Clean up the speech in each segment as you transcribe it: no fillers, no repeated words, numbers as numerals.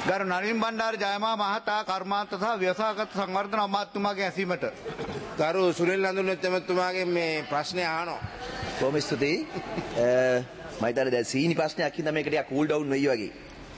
ගරු නලින් බණ්ඩාර ජයමා මහතා කර්මාන්ත සහ ව්‍යවසායගත සංවර්ධන අමාත්‍යතුමාගේ ඇසීමට ගරු සුනිල් නඳුනත් එමතුමාගේ මේ ප්‍රශ්නය අහනවා. බොහොම ස්තුතියි. මම හිතන්නේ දැන් සීනි ප්‍රශ්නයක් හින්දා මේක ටිකක් කූල් ඩවුන් වෙයි වගේ.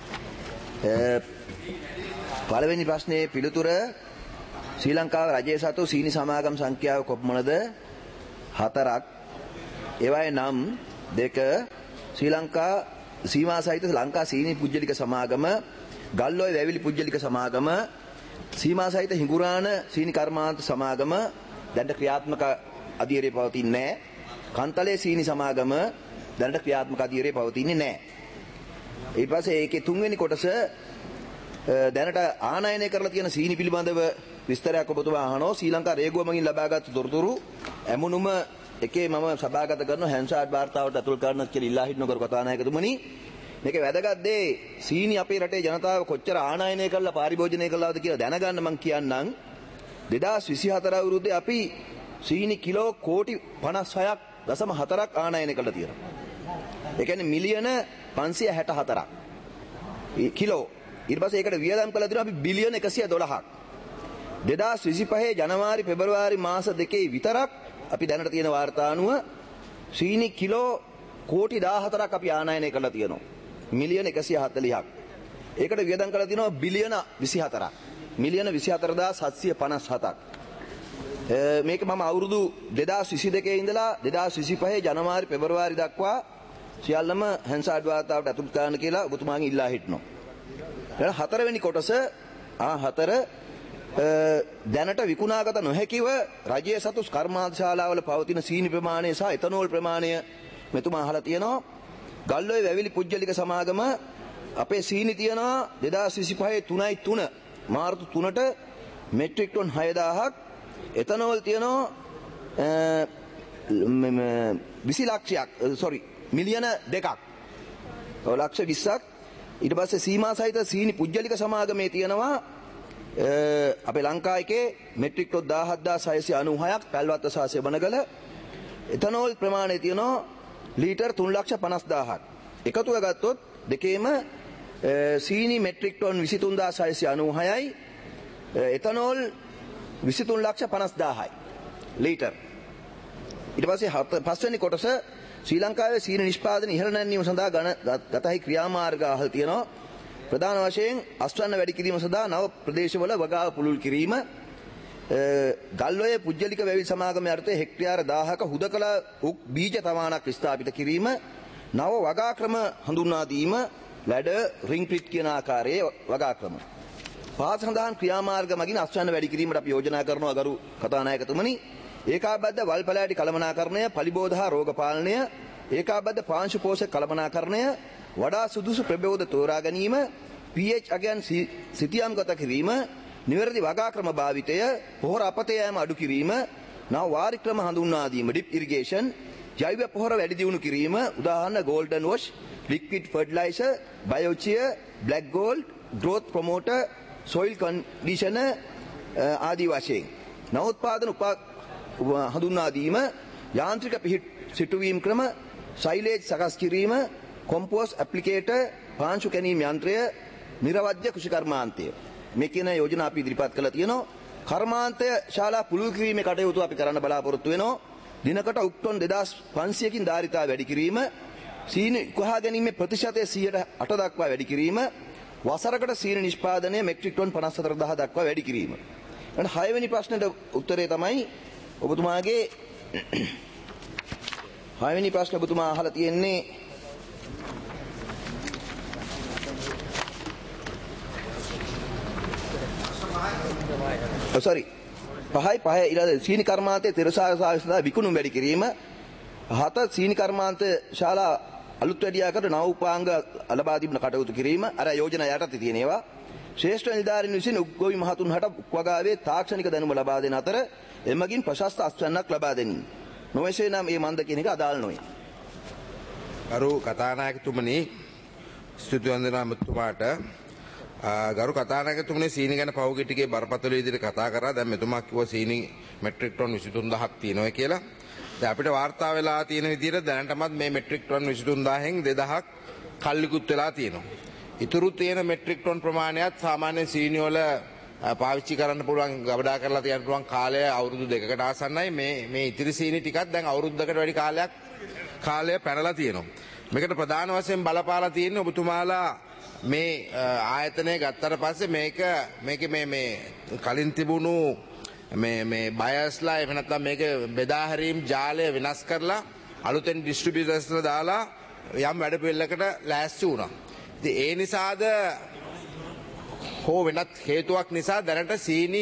පළවෙනි ප්‍රශ්නේ පිළිතුර ශ්‍රී ලංකාව රජයේ සතු සීනි සමාගම් සංඛ්‍යාව කොපමණද? 4ක්. ඒවායේ නම් 2 ශ්‍රී ලංකා සීමා සහිත ලංකා සීනි පුජ්‍යලික සමාගම, ගල්ඔය වැවිලි පුජ්‍යලික සමාගම, සීමා සහිත හිඟුරාන සීනි කර්මාන්ත සමාගම දැනට ක්‍රියාත්මක අධීරයේ පවතින්නේ නැහැ. කන්තලේ සීනි සමාගම දැනට ක්‍රියාත්මක අධීරයේ පවතින්නේ නැහැ. ඊට පස්සේ ඒකේ තුන්වෙනි කොටස දැනට ආනයනය කරලා තියෙන සීනි පිළිබඳව විස්තරයක් ඔබතුමා අහනවා. ශ්‍රී ලංකා රේගුව මගින් ලබාගත් තොරතුරු ඇමුණුම එකේ මම සභාගත කරන හැන්සාඩ් වාර්තාවට ඇතුල් කරන්න කියලා ඉල්ලා හිටන කර කතානායකතුමනි. මේකේ වැදගත් දේ සීනි අපේ රටේ ජනතාව කොච්චර ආනයනය කරලා පාරිභෝජනය කළාද කියලා දැනගන්න මම කියන්නම්. 2024 අවුරුද්දේ අපි සීනි කිලෝ කෝටි 56.4ක් ආනයනය කළා තියෙනවා. ඒ කියන්නේ මිලියන 564ක් කිලෝ. ඊට පස්සේ ඒකට වියදම් කළා තියෙනවා අපි බිලියන 112ක්. 2025 ජනවාරි පෙබරවාරි මාස දෙකේ විතරක් අපි දැනට තියෙන වාර්තා අනුව සීනි කිලෝ කෝටි 14ක් අපි ආනයනය කළා තියෙනවා. මිලියන 140ක්. ඒකට වියදම් කළා තියෙනවා බිලියන 24ක්. මිලියන 24,757ක්. මේක මම අවුරුදු 2022 ඉඳලා 2025 ජනවාරි පෙබරවාරි දක්වා සියල්ලම හැන්සාඩ් වාර්තාවට ඇතුළත් කරන්න කියලා ඔබතුමාගෙන් ඉල්ලා හිටනවා. ඊට හතරවෙනි කොටස දැනට විකුණාගත නොහැකිව රජයේ සතු කර්මාන්ත ශාලාවල පවතින සීනි ප්‍රමාණය සහ එතනෝල් ප්‍රමාණය මෙතුමා අහලා තියෙනවා. ගල්ඔය වැවිලි පුජ්‍යලික සමාගම අපේ සීනි තියනවා 2025 3.3 මාර්තු 3ට මෙට්‍රික් ටන් 6000ක්. එතනෝල් තියනවා 20 ලක්ෂයක් මිලියන 2ක්. ලක්ෂ 20ක්. ඊට පස්සේ සීමා සහිත සීනි පුජ්‍යලික සමාගමේ තියෙනවා අපේ ලංකාවේ මෙට්‍රික් ටන් 17696ක් පැල්වත්ත සහ සෙබනගල. එතනෝල් ප්‍රමාණය තියෙනවා ලීටර් 3,50,000ක්. එකතුව ගත්තොත් දෙකේම සීනි මෙට්‍රික් ටන් 23,696යි එතනෝල් 23,50,000යි ලීටර්. ඊට පස්සේ පස්වෙනි කොටස ශ්‍රී ලංකාවේ සීනි නිෂ්පාදන ඉහළ නැංවීම සඳහා ගතහයි ක්‍රියාමාර්ග අහල් තියෙනවා. ප්‍රධාන වශයෙන් අස්වැන්න වැඩි කිරීම සඳහා නව ප්‍රදේශවල වගාව පුළුල් කිරීම, ගල්ඔය පුජ්‍යලික වැවිලි සමාගම යටතේ හෙක්ටයාර 1000ක හුදකලා බීජ තමානක් ස්ථාපිත කිරීම, නව වගා ක්‍රම හඳුන්වා දීම, ලැඩ රින් පිට් කියන ආකාරයේ වගා ක්‍රම. පහත සඳහන් ක්‍රියාමාර්ග මගින් අස්වැන්න වැඩි කිරීමට අපි යෝජනා කරනවා ගරු කතානායකතුමනි. ඒකාබද්ධ වල් පැලෑටි කළමනාකරණය, පලිබෝධ හා රෝග පාලනය, ඒකාබද්ධ පාංශු පෝෂක කළමනාකරණය, වඩා සුදුසු ප්‍රබෝධ තෝරා ගැනීම, pH අගයන් සිතියම්ගත කිරීම, නිවැරදි වගා ක්‍රම භාවිතය, පොහොර අපතේ යෑම අඩු කිරීම, නව වාරි ක්‍රම හඳුන්වා දීම, ඩිප් ඉරිගේෂන්, ජෛව පොහොර වැඩි දියුණු කිරීම, උදාහරණ ගෝල්ඩන් වොෂ්, ලික්විඩ් ෆර්ටිලයිසර්, බයෝචිය, black gold, growth promoter, soil conditioner ආදී වශයෙන්. නවෝත්පාදන හඳුන්වා දීම, යාන්ත්‍රික පිහිට සිටුවීම් ක්‍රම, සයිලේජ් සකස් කිරීම, කොම්පෝස් ඇප්ලිකේටර්, පාංශු කැනීම් යන්ත්‍රය, නිර්වද්‍ය කෘෂිකර්මාන්තය. මේ කියන යෝජනා අපි ඉදිරිපත් කළා තියෙනවා. කර්මාන්තය ශාලා පුළුල් කිරීමේ කටයුතු අපි කරන්න බලාපොරොත්තු වෙනවා. දිනකට උක්ටොන් 2500කින් ධාරිතාව වැඩි කිරීම, සීනි උකහා ගැනීමේ ප්‍රතිශතය 108 දක්වා වැඩි කිරීම, වසරකට සීනි නිෂ්පාදනය මෙට්‍රික් ටන් 54000 දක්වා වැඩි කිරීම. ඊට 6 වෙනි ප්‍රශ්නෙට උත්තරේ තමයි ඔබතුමාගේ 6 වෙනි ප්‍රශ්න ඔබතුමා අහලා තියෙන්නේ පහයි ඊළඟ සීනි කර්මාන්තයේ තිරසාර සාහිත්‍ය විකුණුම් වැඩි කිරීම, 7 සීනි කර්මාන්ත ශාලා අලුත් වැඩියාකට නව උපාංග ලබා දීම කටයුතු කිරීම. අර යෝජනා යටතේ තියෙන ඒවා. ශ්‍රේෂ්ඨ නිලධාරීන් විසින් උග්ගොවි මහතුන්හට වගාවේ තාක්ෂණික දැනුම ලබා දෙන අතර එමගින් ප්‍රශස්ත අස්වැන්නක් ලබා දෙනින්. නොවේසේ නම් මේ මන්ද කියන එක අදාළ නොවේ. ගරු කතානායකතුමනි, ස්තුති වන්දනා මෙතුමාට. ගරු කතානායකතුමනි, සීනි ගැන පහුගිය ටිකේ බරපතල විදිහට කතා කරා. දැන් මෙතුමා කිව්වා සීනි මෙට්‍රික් ටන් 23000ක් තියෙනවා කියලා. දැන් අපිට වාර්තා වෙලා තියෙන විදිහට දැනටමත් මේ මෙට්‍රික් ටන් 23000න් 2000ක් කල්ලිකුත් වෙලා තියෙනවා. ඉතුරු තියෙන මෙට්‍රික් ටොන් ප්‍රමාණයත් සාමාන්‍ය සීනි වල පාවිච්චි කරන්න පුළුවන් ගබඩා කරලා තියන්න පුළුවන් කාලය අවුරුදු 2කට ආසන්නයි. මේ ඉතිරි සීනි ටිකත් දැන් අවුරුද්දකට වැඩි කාලය පැනලා තියෙනවා. මේකට ප්‍රධාන වශයෙන් බලපාලා තියෙන්නේ ඔබතුමාලා මේ ආයතනය ගත්තට පස්සේ මේකේ මේ කලින් තිබුණු මේ බයස්ලා එහෙම නැත්නම් මේක බෙදා හැරීම් ජාලය වෙනස් කරලා අලුතෙන් ඩිස්ට්‍රිබියුටර්ස්ලා දාලා යම් වැඩ පිළිවෙලකට ලෑස්ති වුණා. ඉතින් ඒ නිසාද හෝ වෙනත් හේතුවක් නිසා දැනට සීනි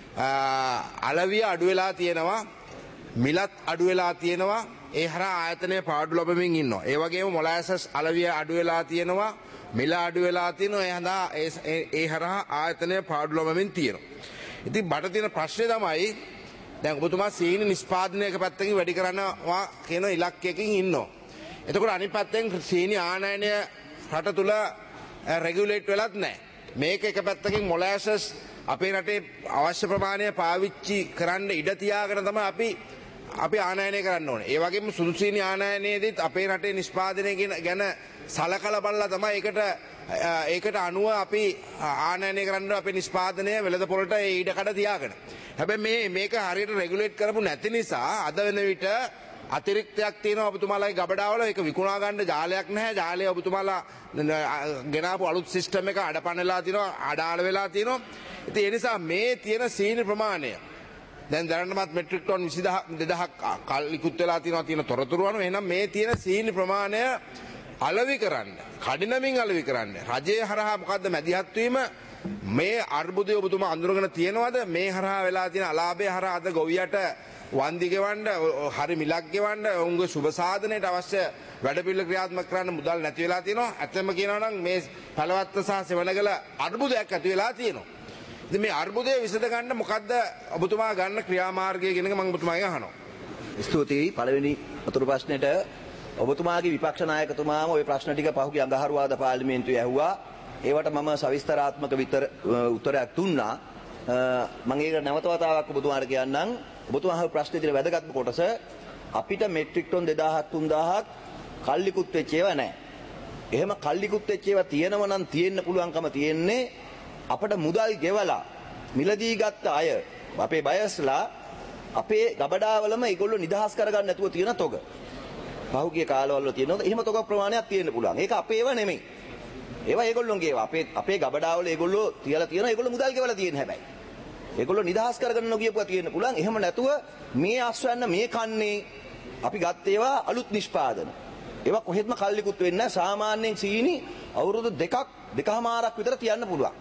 අලවිය අඩු වෙලා තියෙනවා, මිලත් අඩු වෙලා තියෙනවා. ඒ හරහා ආයතනය පාඩු ලබමින් ඉන්නවා. ඒ වගේම මොලාසස් අලවිය අඩු වෙලා තියෙනවා, මිල අඩු වෙලා තියෙනවා. ඒ හරහා ආයතනය පාඩු ලබමින් තියෙනවා. ඉතින් බට තියෙන ප්‍රශ්නේ තමයි දැන් ඔබතුමා සීනි නිෂ්පාදනයක පැත්තකින් වැඩි කරනවා කියන ඉලක්කයකින් ඉන්නවා. එතකොට අනිත් පැත්තෙන් සීනි ආනයනය රට තුල රෙගියුලේට් වෙලත් නැහැ. මේක එක පැත්තකින් මොලාසස් අපේ රටේ අවශ්‍ය ප්‍රමාණය පාවිච්චි කරන්න ඉඩ තියාගෙන තමයි අපි ආනයනය කරන්න ඕනේ. ඒ වගේම සුදු සීනි ආනයනයේදීත් අපේ රටේ නිෂ්පාදනය ගැන සලකලා බලලා තමයි ඒකට අනුව අපි ආනයනය කරන්න අපේ නිෂ්පාදනය වෙළඳ පොළට ඒ ඉඩකඩ තියාගෙන. හැබැයි මේක හරියට රෙගුලේට් කරපු නැති නිසා අද වෙන විට අතිරික්තයක් තියෙනවා ඔබතුමාලාගේ ගබඩාවල. ඒක විකුණා ගන්න ජාලයක් නැහැ. ජාලය ඔබතුමාලා ගෙනාපු අලුත් සිස්ටම් එක අඩපණලා තියෙනවා, අඩාල වෙලා තියෙනවා. ඉතින් ඒ නිසා මේ තියෙන සීනි ප්‍රමාණය දැන් දැනටමත් මෙට්‍රික් ටොන් 22000ක් කල්ලිකුත් වෙලා තියෙන තොරතුරු අනුව එහෙනම් මේ තියෙන සීනි ප්‍රමාණය අලෙවි කරන්න, කඩිනමින් අලෙවි කරන්න රජය හරහා මොකද්ද මැදිහත් වීම, මේ අර්බුදය ඔබතුමා අඳුරගෙන තියෙනවද? මේ හරහා වෙලා තියෙන අලාභය හරහා අද ගොවියට වන්දි ගෙවන්න, හරි මිලක් ගෙවන්න, ඔවුන්ගේ සුබ සාධනයට අවශ්‍ය වැඩපිළිවෙල ක්‍රියාත්මක කරන්න මුදල් නැති වෙලා තියෙනවා. ඇත්තම කියනවා නම් මේ පළවත්ත සහ සෙවණගල අර්බුදයක් ඇති වෙලා තියෙනවා. ඉතින් මේ අර්බුදය විසඳ ගන්න මොකද්ද ඔබතුමා ගන්න ක්‍රියාමාර්ගය කියන එක මම ඔබතුමාගෙන් අහනවා. ස්තුතියි. පළවෙනි උතුරු ප්‍රශ්නෙට ඔබතුමාගේ විපක්ෂ නායකතුමාම ওই ප්‍රශ්න ටික පහුගිය අඟහරුවාදා පාර්ලිමේන්තුවේ ඇහුවා. ඒවට මම සවිස්තරාත්මක උත්තරයක් දුන්නා. මම ඒක නැවත වතාවක් ඔබතුමාට කියන්නම්. ඔබතුමා අහපු ප්‍රශ්නේ තියෙන වැදගත්ම කොටස අපිට මෙට්‍රික් ටොන් 2000ක් 3000ක් කල්ලිකුත් වෙච්ච ඒවා නැහැ. එහෙම කල්ලිකුත් වෙච්ච ඒවා තියෙනව නම් තියෙන්න පුළුවන්කම තියෙන්නේ අපිට මුදල් ගෙවලා මිලදී ගත්ත අය අපේ බයස්ලා අපේ ගබඩාවලම ඒගොල්ලෝ නිදහස් කරගන්න නැතුව තියෙන තොග. පහුගිය කාලවල තියෙනවා. එහෙම තොග ප්‍රමාණයක් තියෙන්න පුළුවන්. ඒක අපේ ඒවා නෙමෙයි. ඒවා ඒගොල්ලෝගේ ඒවා. අපේ ගබඩාවල ඒගොල්ලෝ තියලා තියෙනවා. ඒගොල්ලෝ මුදල් ගෙවලා තියෙන හැබැයි. ඒගොල්ලෝ නිදහස් කරගන්න නොගියපුවා තියෙන්න පුළුවන්. එහෙම නැතුව මේ ආස්වැන්න මේ කන්නේ අපි ගත්ත ඒවා අලුත් නිෂ්පාදන. ඒවා කොහෙත්ම කල්ලිකුත් වෙන්නේ නැහැ. සාමාන්‍යයෙන් සීනි අවුරුදු දෙකමාරක් විතර තියන්න පුළුවන්.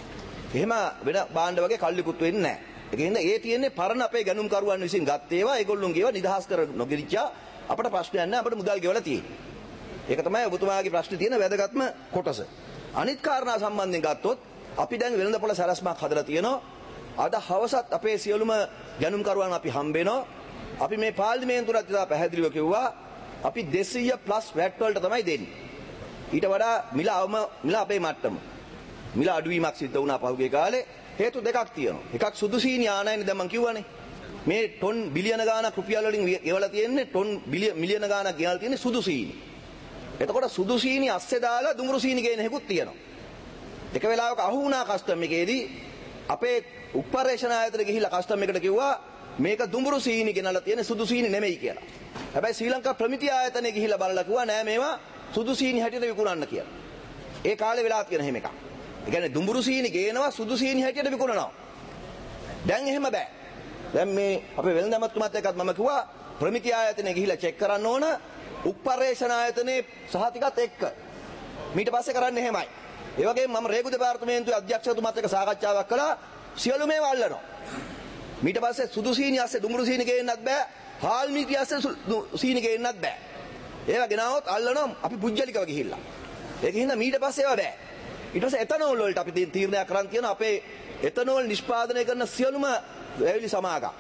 එහෙම වෙන භාණ්ඩ වගේ කල්ලිකුත් වෙන්නේ නැහැ. ඒක හින්දා ඒ තියෙන්නේ පරණ අපේ ගණුම් කරුවන් විසින් ගත්ත ඒවා ඒගොල්ලෝගේ ඒවා නිදහස් කර නොගිරිච්චා අපිට ප්‍රශ්නයක් නැහැ. අපිට මුදල් ගෙවලා තියෙන්නේ. ඒක තමයි ඔබතුමාගේ ප්‍රශ්නේ තියෙන වැදගත්ම කොටස. අනිත් කාරණා සම්බන්ධයෙන් ගත්තොත් අපි දැන් වෙළඳපොළ සැලැස්මක් හදලා තියෙනවා. අද හවසත් අපේ සියලුම ගණුම් කරුවන් අපි හම්බෙනවා. අපි මේ පාර්ලිමේන්තුවට ඉතා පැහැදිලිව කිව්වා අපි 200+ වැට් වලට තමයි දෙන්නේ. ඊට වඩා මිල අපේ මට්ටම. මිල අඩුවීමක් සිද්ධ වුණා පහුගිය කාලේ. හේතු දෙකක් තියෙනවා. එකක් සුදු සීනි ආනයනේ දැන් මම කිව්වනේ. මේ ටොන් බිලියන ගාණක් රුපියල් වලින් ගෙවලා තියෙන්නේ ටොන් මිලියන ගාණක් ගෙවලා තියෙන්නේ සුදු සීනි. එතකොට සුදු සීනි අස්සේ දාලා දුමුරු සීනි ගේන හැකුත් තියෙනවා. එක වෙලාවක අහු වුණා කස්ටම් එකේදී අපේ උප්පරේෂණ ආයතනයට ගිහිල්ලා කස්ටම් එකට කිව්වා මේක දුමුරු සීනි ගෙනල්ලා තියෙන්නේ සුදු සීනි නෙමෙයි කියලා. හැබැයි ශ්‍රී ලංකා ප්‍රමිති ආයතනයේ ගිහිල්ලා බලලා කිව්වා නෑ මේවා සුදු සීනි හැටියට විකුණන්න කියලා. ඒ කාලේ වෙලා තියෙන හැම එකක්. ඒ කියන්නේ දුඹුරු සීනි ගේනවා සුදු සීනි හැටියට විකුණනවා. දැන් එහෙම බෑ. දැන් මේ අපේ වෙළඳ අමාත්‍යතුමාත් එක්කත් මම කිව්වා ප්‍රමිති ආයතනයේ ගිහිල්ලා චෙක් කරන්න ඕන උප්පරේෂණ ආයතනයේ සහතිකත් එක්ක. ඊට පස්සේ කරන්නේ එහෙමයි. ඒ වගේම මම රේගු දෙපාර්තමේන්තුවේ අධ්‍යක්ෂතුමාත් එක්ක සාකච්ඡාවක් කළා සියලු මේවා අල්ලනවා. ඊට පස්සේ සුදු සීනි ඇස්සේ දුඹුරු සීනි ගේන්නත් බෑ. හාල් මීටි ඇස්සේ සීනි ගේන්නත් බෑ. ඒවා ගෙනාවොත් අල්ලනවා අපි පුජ්‍යලිකව ගිහිල්ලා. ඒක හින්දා ඊට පස්සේ ඒවා බෑ. ඊට පස්සේ එතනෝල් වලට අපි තීරණයක් කරන් තියෙනවා අපේ එතනෝල් නිෂ්පාදනය කරන සියලුම වැවිලි සමාගම්.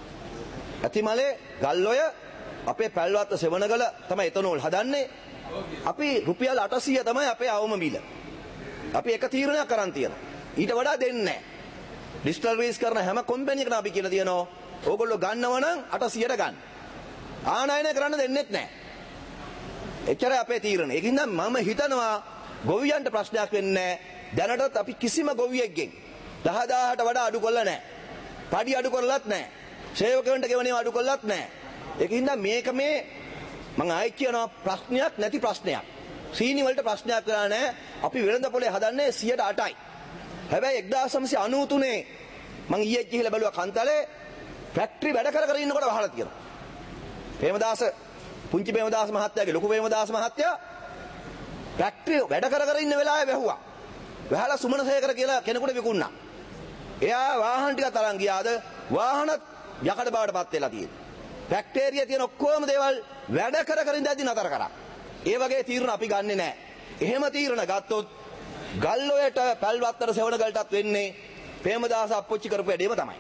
ඇතිමලේ ගල්ඔය අපේ පැල්වත්ත සෙවණගල තමයි එතනෝල් හදන්නේ. අපි රුපියල් 800 තමයි අපේ අවම මිල. අපි එක තීරණයක් කරන් තියෙනවා. ඊට වඩා දෙන්නේ නැහැ. ඩිස්ටිලරිස් කරන හැම කම්පැනි එකකම අපි කියලා තියෙනවා ඕගොල්ලෝ ගන්නව නම් 800ට ගන්න. ආනයනය කරන්න දෙන්නෙත් නැහැ. එච්චරයි අපේ තීරණය. ඒකින්ද මම හිතනවා ගොවියන්ට ප්‍රශ්නයක් වෙන්නේ නැහැ. දැනටත් අපි කිසිම ගොවියෙක්ගෙන් 10000ට වඩා අඩු කරලා නැහැ. පඩි අඩු කරලත් නැහැ. සේවකයන්ට ගෙවන්නේ අඩු කරලත් නැහැ. ඒකින්ද මේක මේ මම ආයෙත් කියනවා ප්‍රශ්නයක් නැති ප්‍රශ්නයක්. සීනි වලට ප්‍රශ්නයක් කරලා නැහැ. අපි වෙළඳ පොලේ හදන්නේ 108යි. හැබැයි 1993 මම ඊයේ ගිහිල්ලා බැලුවා කන්තලේ ෆැක්ටරි වැඩ කර ඉන්නකොට වහලා තියෙනවා. ප්‍රේමදාස පුංචි ප්‍රේමදාස මහත්තයාගේ ලොකු ප්‍රේමදාස මහත්තයා ෆැක්ටරි වැඩ කර ඉන්න වෙලාවේ වැහුවා. වැහලා සුමනසේකර කියලා කෙනෙකුට විකුණා. එයා වාහන ටිකක් අරන් ගියාද වාහනත් යකඩ බවට පත් වෙලා තියෙනවා. ෆැක්ටරියේ තියෙන ඔක්කොම දේවල් වැඩ කර ඉඳද්දි නතර කරා. ඒ වගේ තීරණ අපි ගන්නෙ නැහැ. එහෙම තීරණ ගත්තොත් ගල්ඔයට පැල්වත්තර සෙවණ ගලටත් වෙන්නේ ප්‍රේමදාස අප්පොච්චි කරපු වැඩේම තමයි.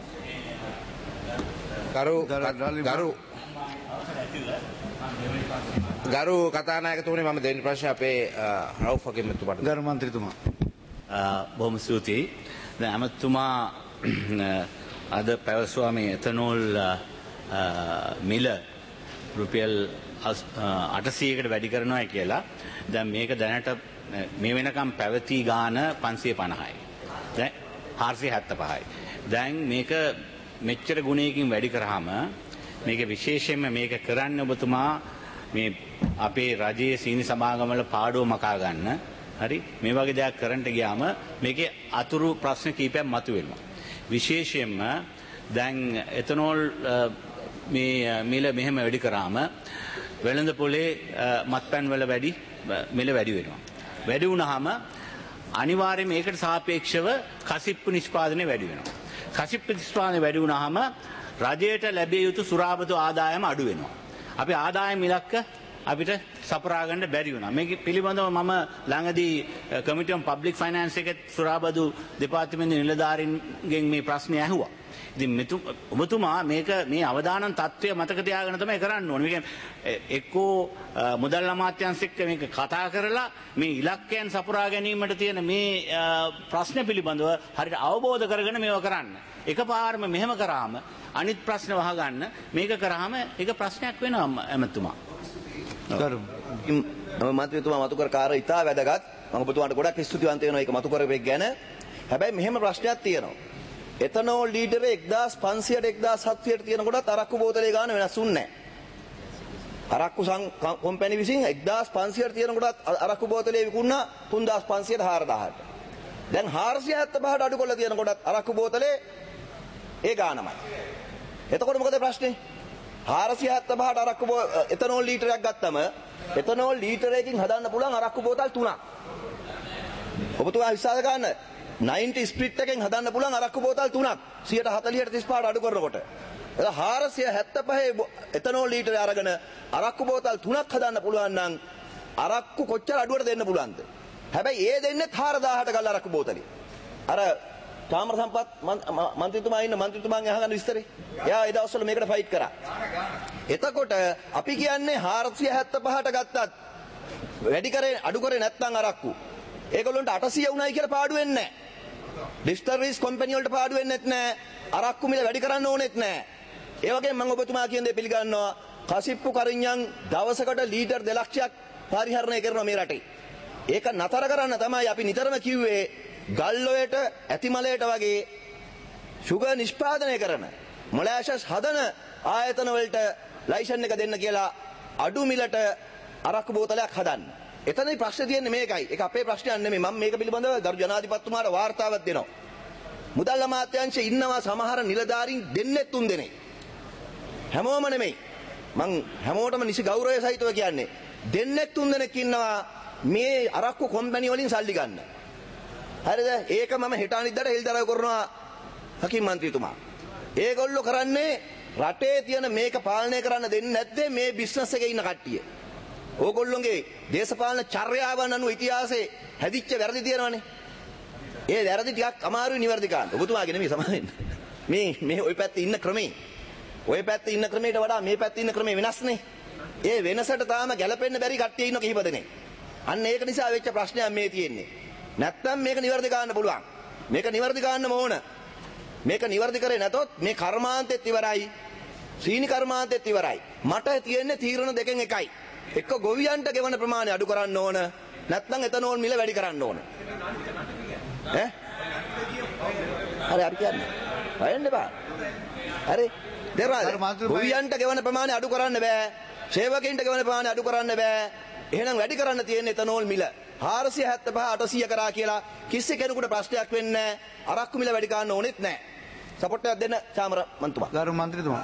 ගරු කතානායකතුමනි මම දෙවෙනි ප්‍රශ්නේ අපේ රවුෆ් අගමැතිතුමාට. ගරු මන්ත්‍රීතුමා. බොහොම ස්තුතියි. දැන් අමතුමා අද පැවසුවා මේ එතනෝල් මිල රුපියල් 800කට වැඩි කරනවා කියලා. දැන් මේක දැනට මේ වෙනකම් පැවති ගාන 550යි. දැන් 475යි. දැන් මේක මෙච්චර ගුණයකින් වැඩි කරාම මේක විශේෂයෙන්ම මේක කරන්න ඔබතුමා මේ අපේ රජයේ සීනි සමාගමවල පාඩුව මකා ගන්න. හරි මේ වගේ දෙයක් කරන්න ගියාම මේකේ අතුරු ප්‍රශ්න කීපයක් මතුවෙනවා. විශේෂයෙන්ම දැන් එතනෝල් මේ මිල මෙහෙම වැඩි කරාම වෙළඳ පොලේ මත්පැන් වල මිල වැඩි වෙනවා. වැඩි වුණාම අනිවාර්යයෙන් මේකට සාපේක්ෂව කසිප්පු නිෂ්පාදනය වැඩි වෙනවා. කසිප්පු නිෂ්පාදනය වැඩි වුණාම රජයට ලැබිය යුතු සුරාබදු ආදායම අඩු වෙනවා. අපි ආදායම් ඉලක්ක අපිට සපුරා ගන්න බැරි වුණා. මේක පිළිබඳව මම ළඟදී කමිටු ඔන් පබ්ලික් ෆයිනෑන්ස් එකේ සුරාබදු දෙපාර්තමේන්තු නිලධාරීන්ගෙන් මේ ප්‍රශ්නේ ඇහුවා. ඉතින් ඔබතුමා මේක මේ අවදානම් තත්ත්වය මතක තියාගෙන තමයි කරන්න ඕනේ. මේක එක්කෝ මුදල් අමාත්‍යාංශ එක්ක මේක කතා කරලා මේ ඉලක්කයන් සපුරා ගැනීමට තියෙන මේ ප්‍රශ්න පිළිබඳව හරියට අවබෝධ කරගෙන මේව කරන්න. එකපාරම මෙහෙම කරාම අනිත් ප්‍රශ්න වහගන්න මේක කරාම ඒක ප්‍රශ්නයක් වෙනවා එමෙතුමා. මන්ත්‍රීතුමා මතු කර කාර්ය ඉතා වැදගත්. මම ඔබතුමාට ගොඩක් ස්තුතිවන්ත වෙනවා ඒක මතු කරපෙක් ගැන. හැබැයි මෙහෙම ප්‍රශ්නයක් තියෙනවා. එතනෝල් ලීටරේ 1500ට 1700ට තියෙන කොටත් අරක්කු බෝතලේ ගාන වෙනස් වුන්නේ නැහැ. අරක්කු කොම්පැනි විසින් 1500ට තියෙන කොටත් අරක්කු බෝතලේ විකුණා 3500ට 4000ට. දැන් 475ට අඩු කරලා තියෙන කොටත් අරක්කු බෝතලේ ඒ ගානමයි. එතකොට මොකද ප්‍රශ්නේ? 475ට අරක්කු එතනෝල් ලීටරයක් ගත්තම එතනෝල් ලීටරයකින් හදන්න පුළුවන් අරක්කු බෝතල් 3ක්. ඔබතුමා විශ්වාස ගන්න 90 ස්ප්‍රිට් එකෙන් හදන්න පුළුවන් අරක්කු බෝතල් 3ක් 140ට 35ට අඩු කරනකොට. එතන 475 එතනෝල් ලීටරය අරගෙන අරක්කු බෝතල් 3ක් හදන්න පුළුවන් නම් අරක්කු කොච්චර අඩුවට දෙන්න පුළුවන්ද? හැබැයි ඒ දෙන්නේ 4000ට ගල් අරක්කු බෝතලේ. අර කාමර සම්පත් මන්ත්‍රීතුමා ඉන්න මන්ත්‍රීතුමාගෙන් අහගන්න විස්තරේ. එයා ඒ දවස්වල මේකට ෆයිට් කරා. එතකොට අපි කියන්නේ 475ට ගත්තත් වැඩි කරේ අඩු කරේ නැත්නම් අරක්කු. ඒගොල්ලන්ට 800 වුණයි කියලා පාඩු වෙන්නේ නැහැ. ඩිස්ටර්බිස් කම්පැනි වලට පාඩු වෙන්නෙත් නැහැ. අරක්කු මිල වැඩි කරන්න ඕනෙත් නැහැ. ඒ වගේම මම ඔබතුමා කියන දේ පිළිගන්නවා. කසිප්පු කරින්යන් දවසකට ලීටර් 2 ලක්ෂයක් පරිහරණය කරනවා මේ රටේ. ඒක නතර කරන්න තමයි අපි නිතරම කිව්වේ ගල්ඔයට ඇතිමලයට වගේ සුගර් නිෂ්පාදනය කරන මොලාෂස් හදන ආයතන වලට ලයිසන් එක දෙන්න කියලා අඩු මිලට අරක්කු බෝතලයක් හදන්න. එතනයි ප්‍රශ්නේ තියෙන්නේ මේකයි. ඒක අපේ ප්‍රශ්නයක් නෙමෙයි. මම මේක පිළිබඳව ගරු ජනාධිපතිතුමාට වාර්තාවක් දෙනවා. මුදල් අමාත්‍යාංශයේ ඉන්නවා සමහර නිලධාරීන් දෙන්නේ 3 දෙනෙක්. හැමෝම නෙමෙයි. මං හැමෝටම නිසි ගෞරවය සහිතව කියන්නේ. දෙන්නේ 3 දෙනෙක් ඉන්නවා මේ අරක්කු කම්පැනි වලින් සල්ලි ගන්න. හරිද? ඒක මම හෙට අනිද්දාට හෙළිදරව් කරනවා හකිම් මන්ත්‍රීතුමා. ඒගොල්ලෝ කරන්නේ රටේ තියෙන මේක පාලනය කරන්න දෙන්නේ නැත්තේ මේ බිස්නස් එකේ ඉන්න කට්ටිය. ඕගොල්ලෝගේ දේශපාලන චර්යාවන් අනුව ඉතිහාසයේ හැදිච්ච වැරදි තියෙනවනේ. ඒ වැරදි ටිකක් අමාරුයි නිවැරදි කරන්න. ඔබතුමාගේ නෙමෙයි සමාවෙන්න. මේ ওই පැත්තේ ඉන්න ක්‍රමේ. ওই පැත්තේ ඉන්න ක්‍රමයට වඩා මේ පැත්තේ ඉන්න ක්‍රමේ වෙනස්නේ. ඒ වෙනසට තාම ගැලපෙන්න බැරි කට්ටිය ඉන්න කිහිප දෙනෙක්. අන්න ඒක නිසා වෙච්ච ප්‍රශ්නයක් මේ තියෙන්නේ. නැත්තම් මේක නිවැරදි කරන්න පුළුවන්. මේක නිවැරදි කරන්නම ඕන. මේක නිවැරදි කරේ නැතොත් මේ කර්මාන්තෙත් ඉවරයි. සීනි කර්මාන්තෙත් ඉවරයි. මට තියෙන්නේ තීරණ දෙකෙන් එකයි. එක්ක ගොවියන්ට ගෙවන ප්‍රමාණය අඩු කරන්න ඕන. නැත්නම් එතනෝල් මිල වැඩි කරන්න ඕන. ඈ? හරි අපි කියන්නේ. හොයන්න බෑ. හරි. දෙරාද? ගොවියන්ට ගෙවන ප්‍රමාණය අඩු කරන්න බෑ. සේවකයන්ට ගෙවන ප්‍රමාණය අඩු කරන්න බෑ. එහෙනම් වැඩි කරන්න තියෙන්නේ එතනෝල් මිල. 475 800 කරා කියලා කිසි කෙනෙකුට ප්‍රශ්නයක් වෙන්නේ නැහැ. අරක්කු මිල වැඩි කරන්න ඕනෙත් නැහැ. සපෝට් එකක් දෙන්න චාමර මන්තුමා. ගරු මන්ත්‍රීතුමා.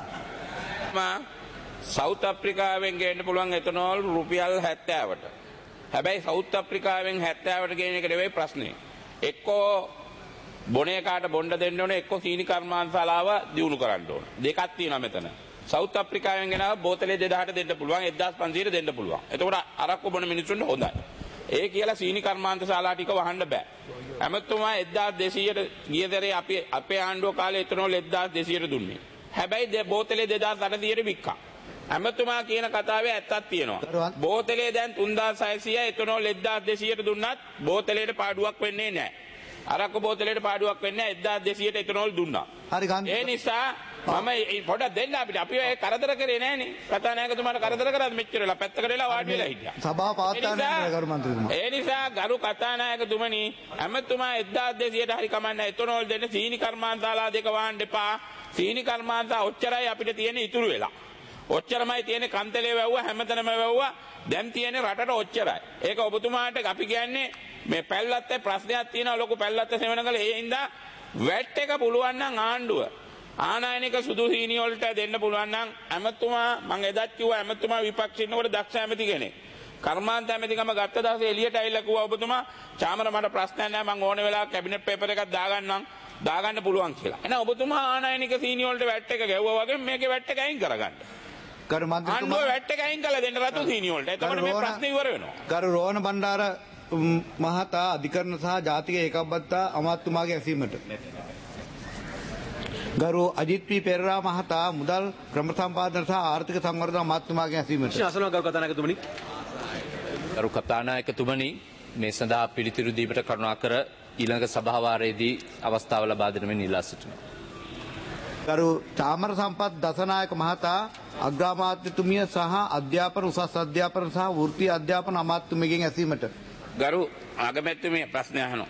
සවුත් අප්‍රිකාවෙන් ගේන්න පුළුවන් එතනෝල් රුපියල් 70ට. හැබැයි සවුත් අප්‍රිකාවෙන් 70ට ගේන එක නෙවෙයි ප්‍රශ්නේ. එක්කෝ බොනේ කාට බොණ්ඩ දෙන්න ඕනේ, එක්කෝ සීනි කර්මාන්තශාලාව දියුණු කරන්න ඕනේ. දෙකක් තියෙනවා මෙතන. සවුත් අප්‍රිකාවෙන් ගෙනාව බෝතලේ 2000ට දෙන්න පුළුවන්, 1500ට දෙන්න පුළුවන්. එතකොට අරක්කු බොන මිනිස්සුන්ට හොඳයි. ඒ කියලා සීනි කර්මාන්තශාලා ටික වහන්න බෑ. ඇමතුමා 1200ට ගිය දරේ අපේ ආණ්ඩුව කාලේ එතනෝල් 1200ට දුන්නේ. හැබැයි බෝතලේ 2800ට වික්කා. ඇමතුමා කියන කතාවේ ඇත්තක් තියෙනවා. බෝතලේ දැන් 3600 එතනෝල් 1200ට දුන්නත් බෝතලේට පාඩුවක් වෙන්නේ නැහැ. අරක්කු බෝතලේට පාඩුවක් වෙන්නේ නැහැ. 1200ට එතනෝල් දුන්නා. හරි ගන්න. ඒ නිසා මම පොඩක් දෙන්න අපිට. අපි ඒ කරදර කරේ නැහනේ. කතානායකතුමාට කරදර කරාද මෙච්චර වෙලා පැත්තකට වෙලා වාඩි වෙලා හිටියා. සභාව පවත්වන්න ගරු මන්ත්‍රීතුමා. ඒ නිසා ගරු කතානායකතුමනි ඇමතුමා 1200ට හරි කමන්නේ එතනෝල් දෙන්න සීනි කර්මාන්තශාලා දෙක වහන්න එපා. සීනි කර්මාන්තශාලා ඔච්චරයි අපිට තියෙන ඉතුරු වෙලා. ඔච්චරමයි තියෙන්නේ කන්තලේ වැව්වා හැමතැනම වැව්වා. දැන් තියෙන්නේ රටට ඔච්චරයි. ඒක ඔබතුමාට අපි කියන්නේ මේ පැල්ලත්තේ ප්‍රශ්නයක් තියෙනවා ලොකු පැල්ලත්තේ සෙවණකල ඒ හින්දා වැට් එක පුළුවන් නම් ආණ්ඩුව ආනයනික සුදු සීනි වලට දෙන්න පුළුවන් නම් ඇමතුමා මම එදත් කිව්වා ඇමතුමා විපක්ෂ ඉන්නකොට දක්ෂ ඇමති කෙනෙක්. කර්මාන්ත ඇමතිකම ගත්ත දවසේ එළියට ඇවිල්ලා කිව්වා ඔබතුමා චාමර මට ප්‍රශ්නයක් නැහැ මම ඕන වෙලාවක කැබිනට් පේපර් එකක් දාගන්න පුළුවන් කියලා. එහෙනම් ඔබතුමා ආනයනික සීනි වලට වැට් එක ගැව්වා වගේ මේකේ වැට් එක අයින් කරගන්න. ගරු මන්ත්‍රීතුමා ආණ්ඩුව වැට් එක අයින් කළා දෙන්න රතු සීනි වලට. එතකොට මේ ප්‍රශ්නේ ඉවර වෙනවා. ගරු රෝහණ බණ්ඩාර මහතා අධිකරණ සහ ජාතික ඒකබද්ධතා අමාත්‍යතුමාගේ ඇසීමට. ගරු අජිත් පී පෙරේරා මහතා මුදල් ක්‍රම සම්පාදන සහ ආර්ථික සංවර්ධන අමාත්‍යතුමාගේ ඇසීමට. ගරු කතානායකතුමනි මේ සඳහා පිළිතුරු දීමට කරුණාකර ඊළඟ සභාවාරයේදී අවස්ථාව ලබා දෙන මෙන් ඉල්ලා සිටිනවා. ගරු චාමර සම්පත් දසනායක මහතා අග්‍රාමාත්‍යතුමිය සහ අධ්‍යාපන උසස් අධ්‍යාපන සහ වෘත්තීය අධ්‍යාපන අමාත්‍යතුමියගෙන් ඇසීමට. ගරු අගමැතිතුමිය ප්‍රශ්න අහනවා.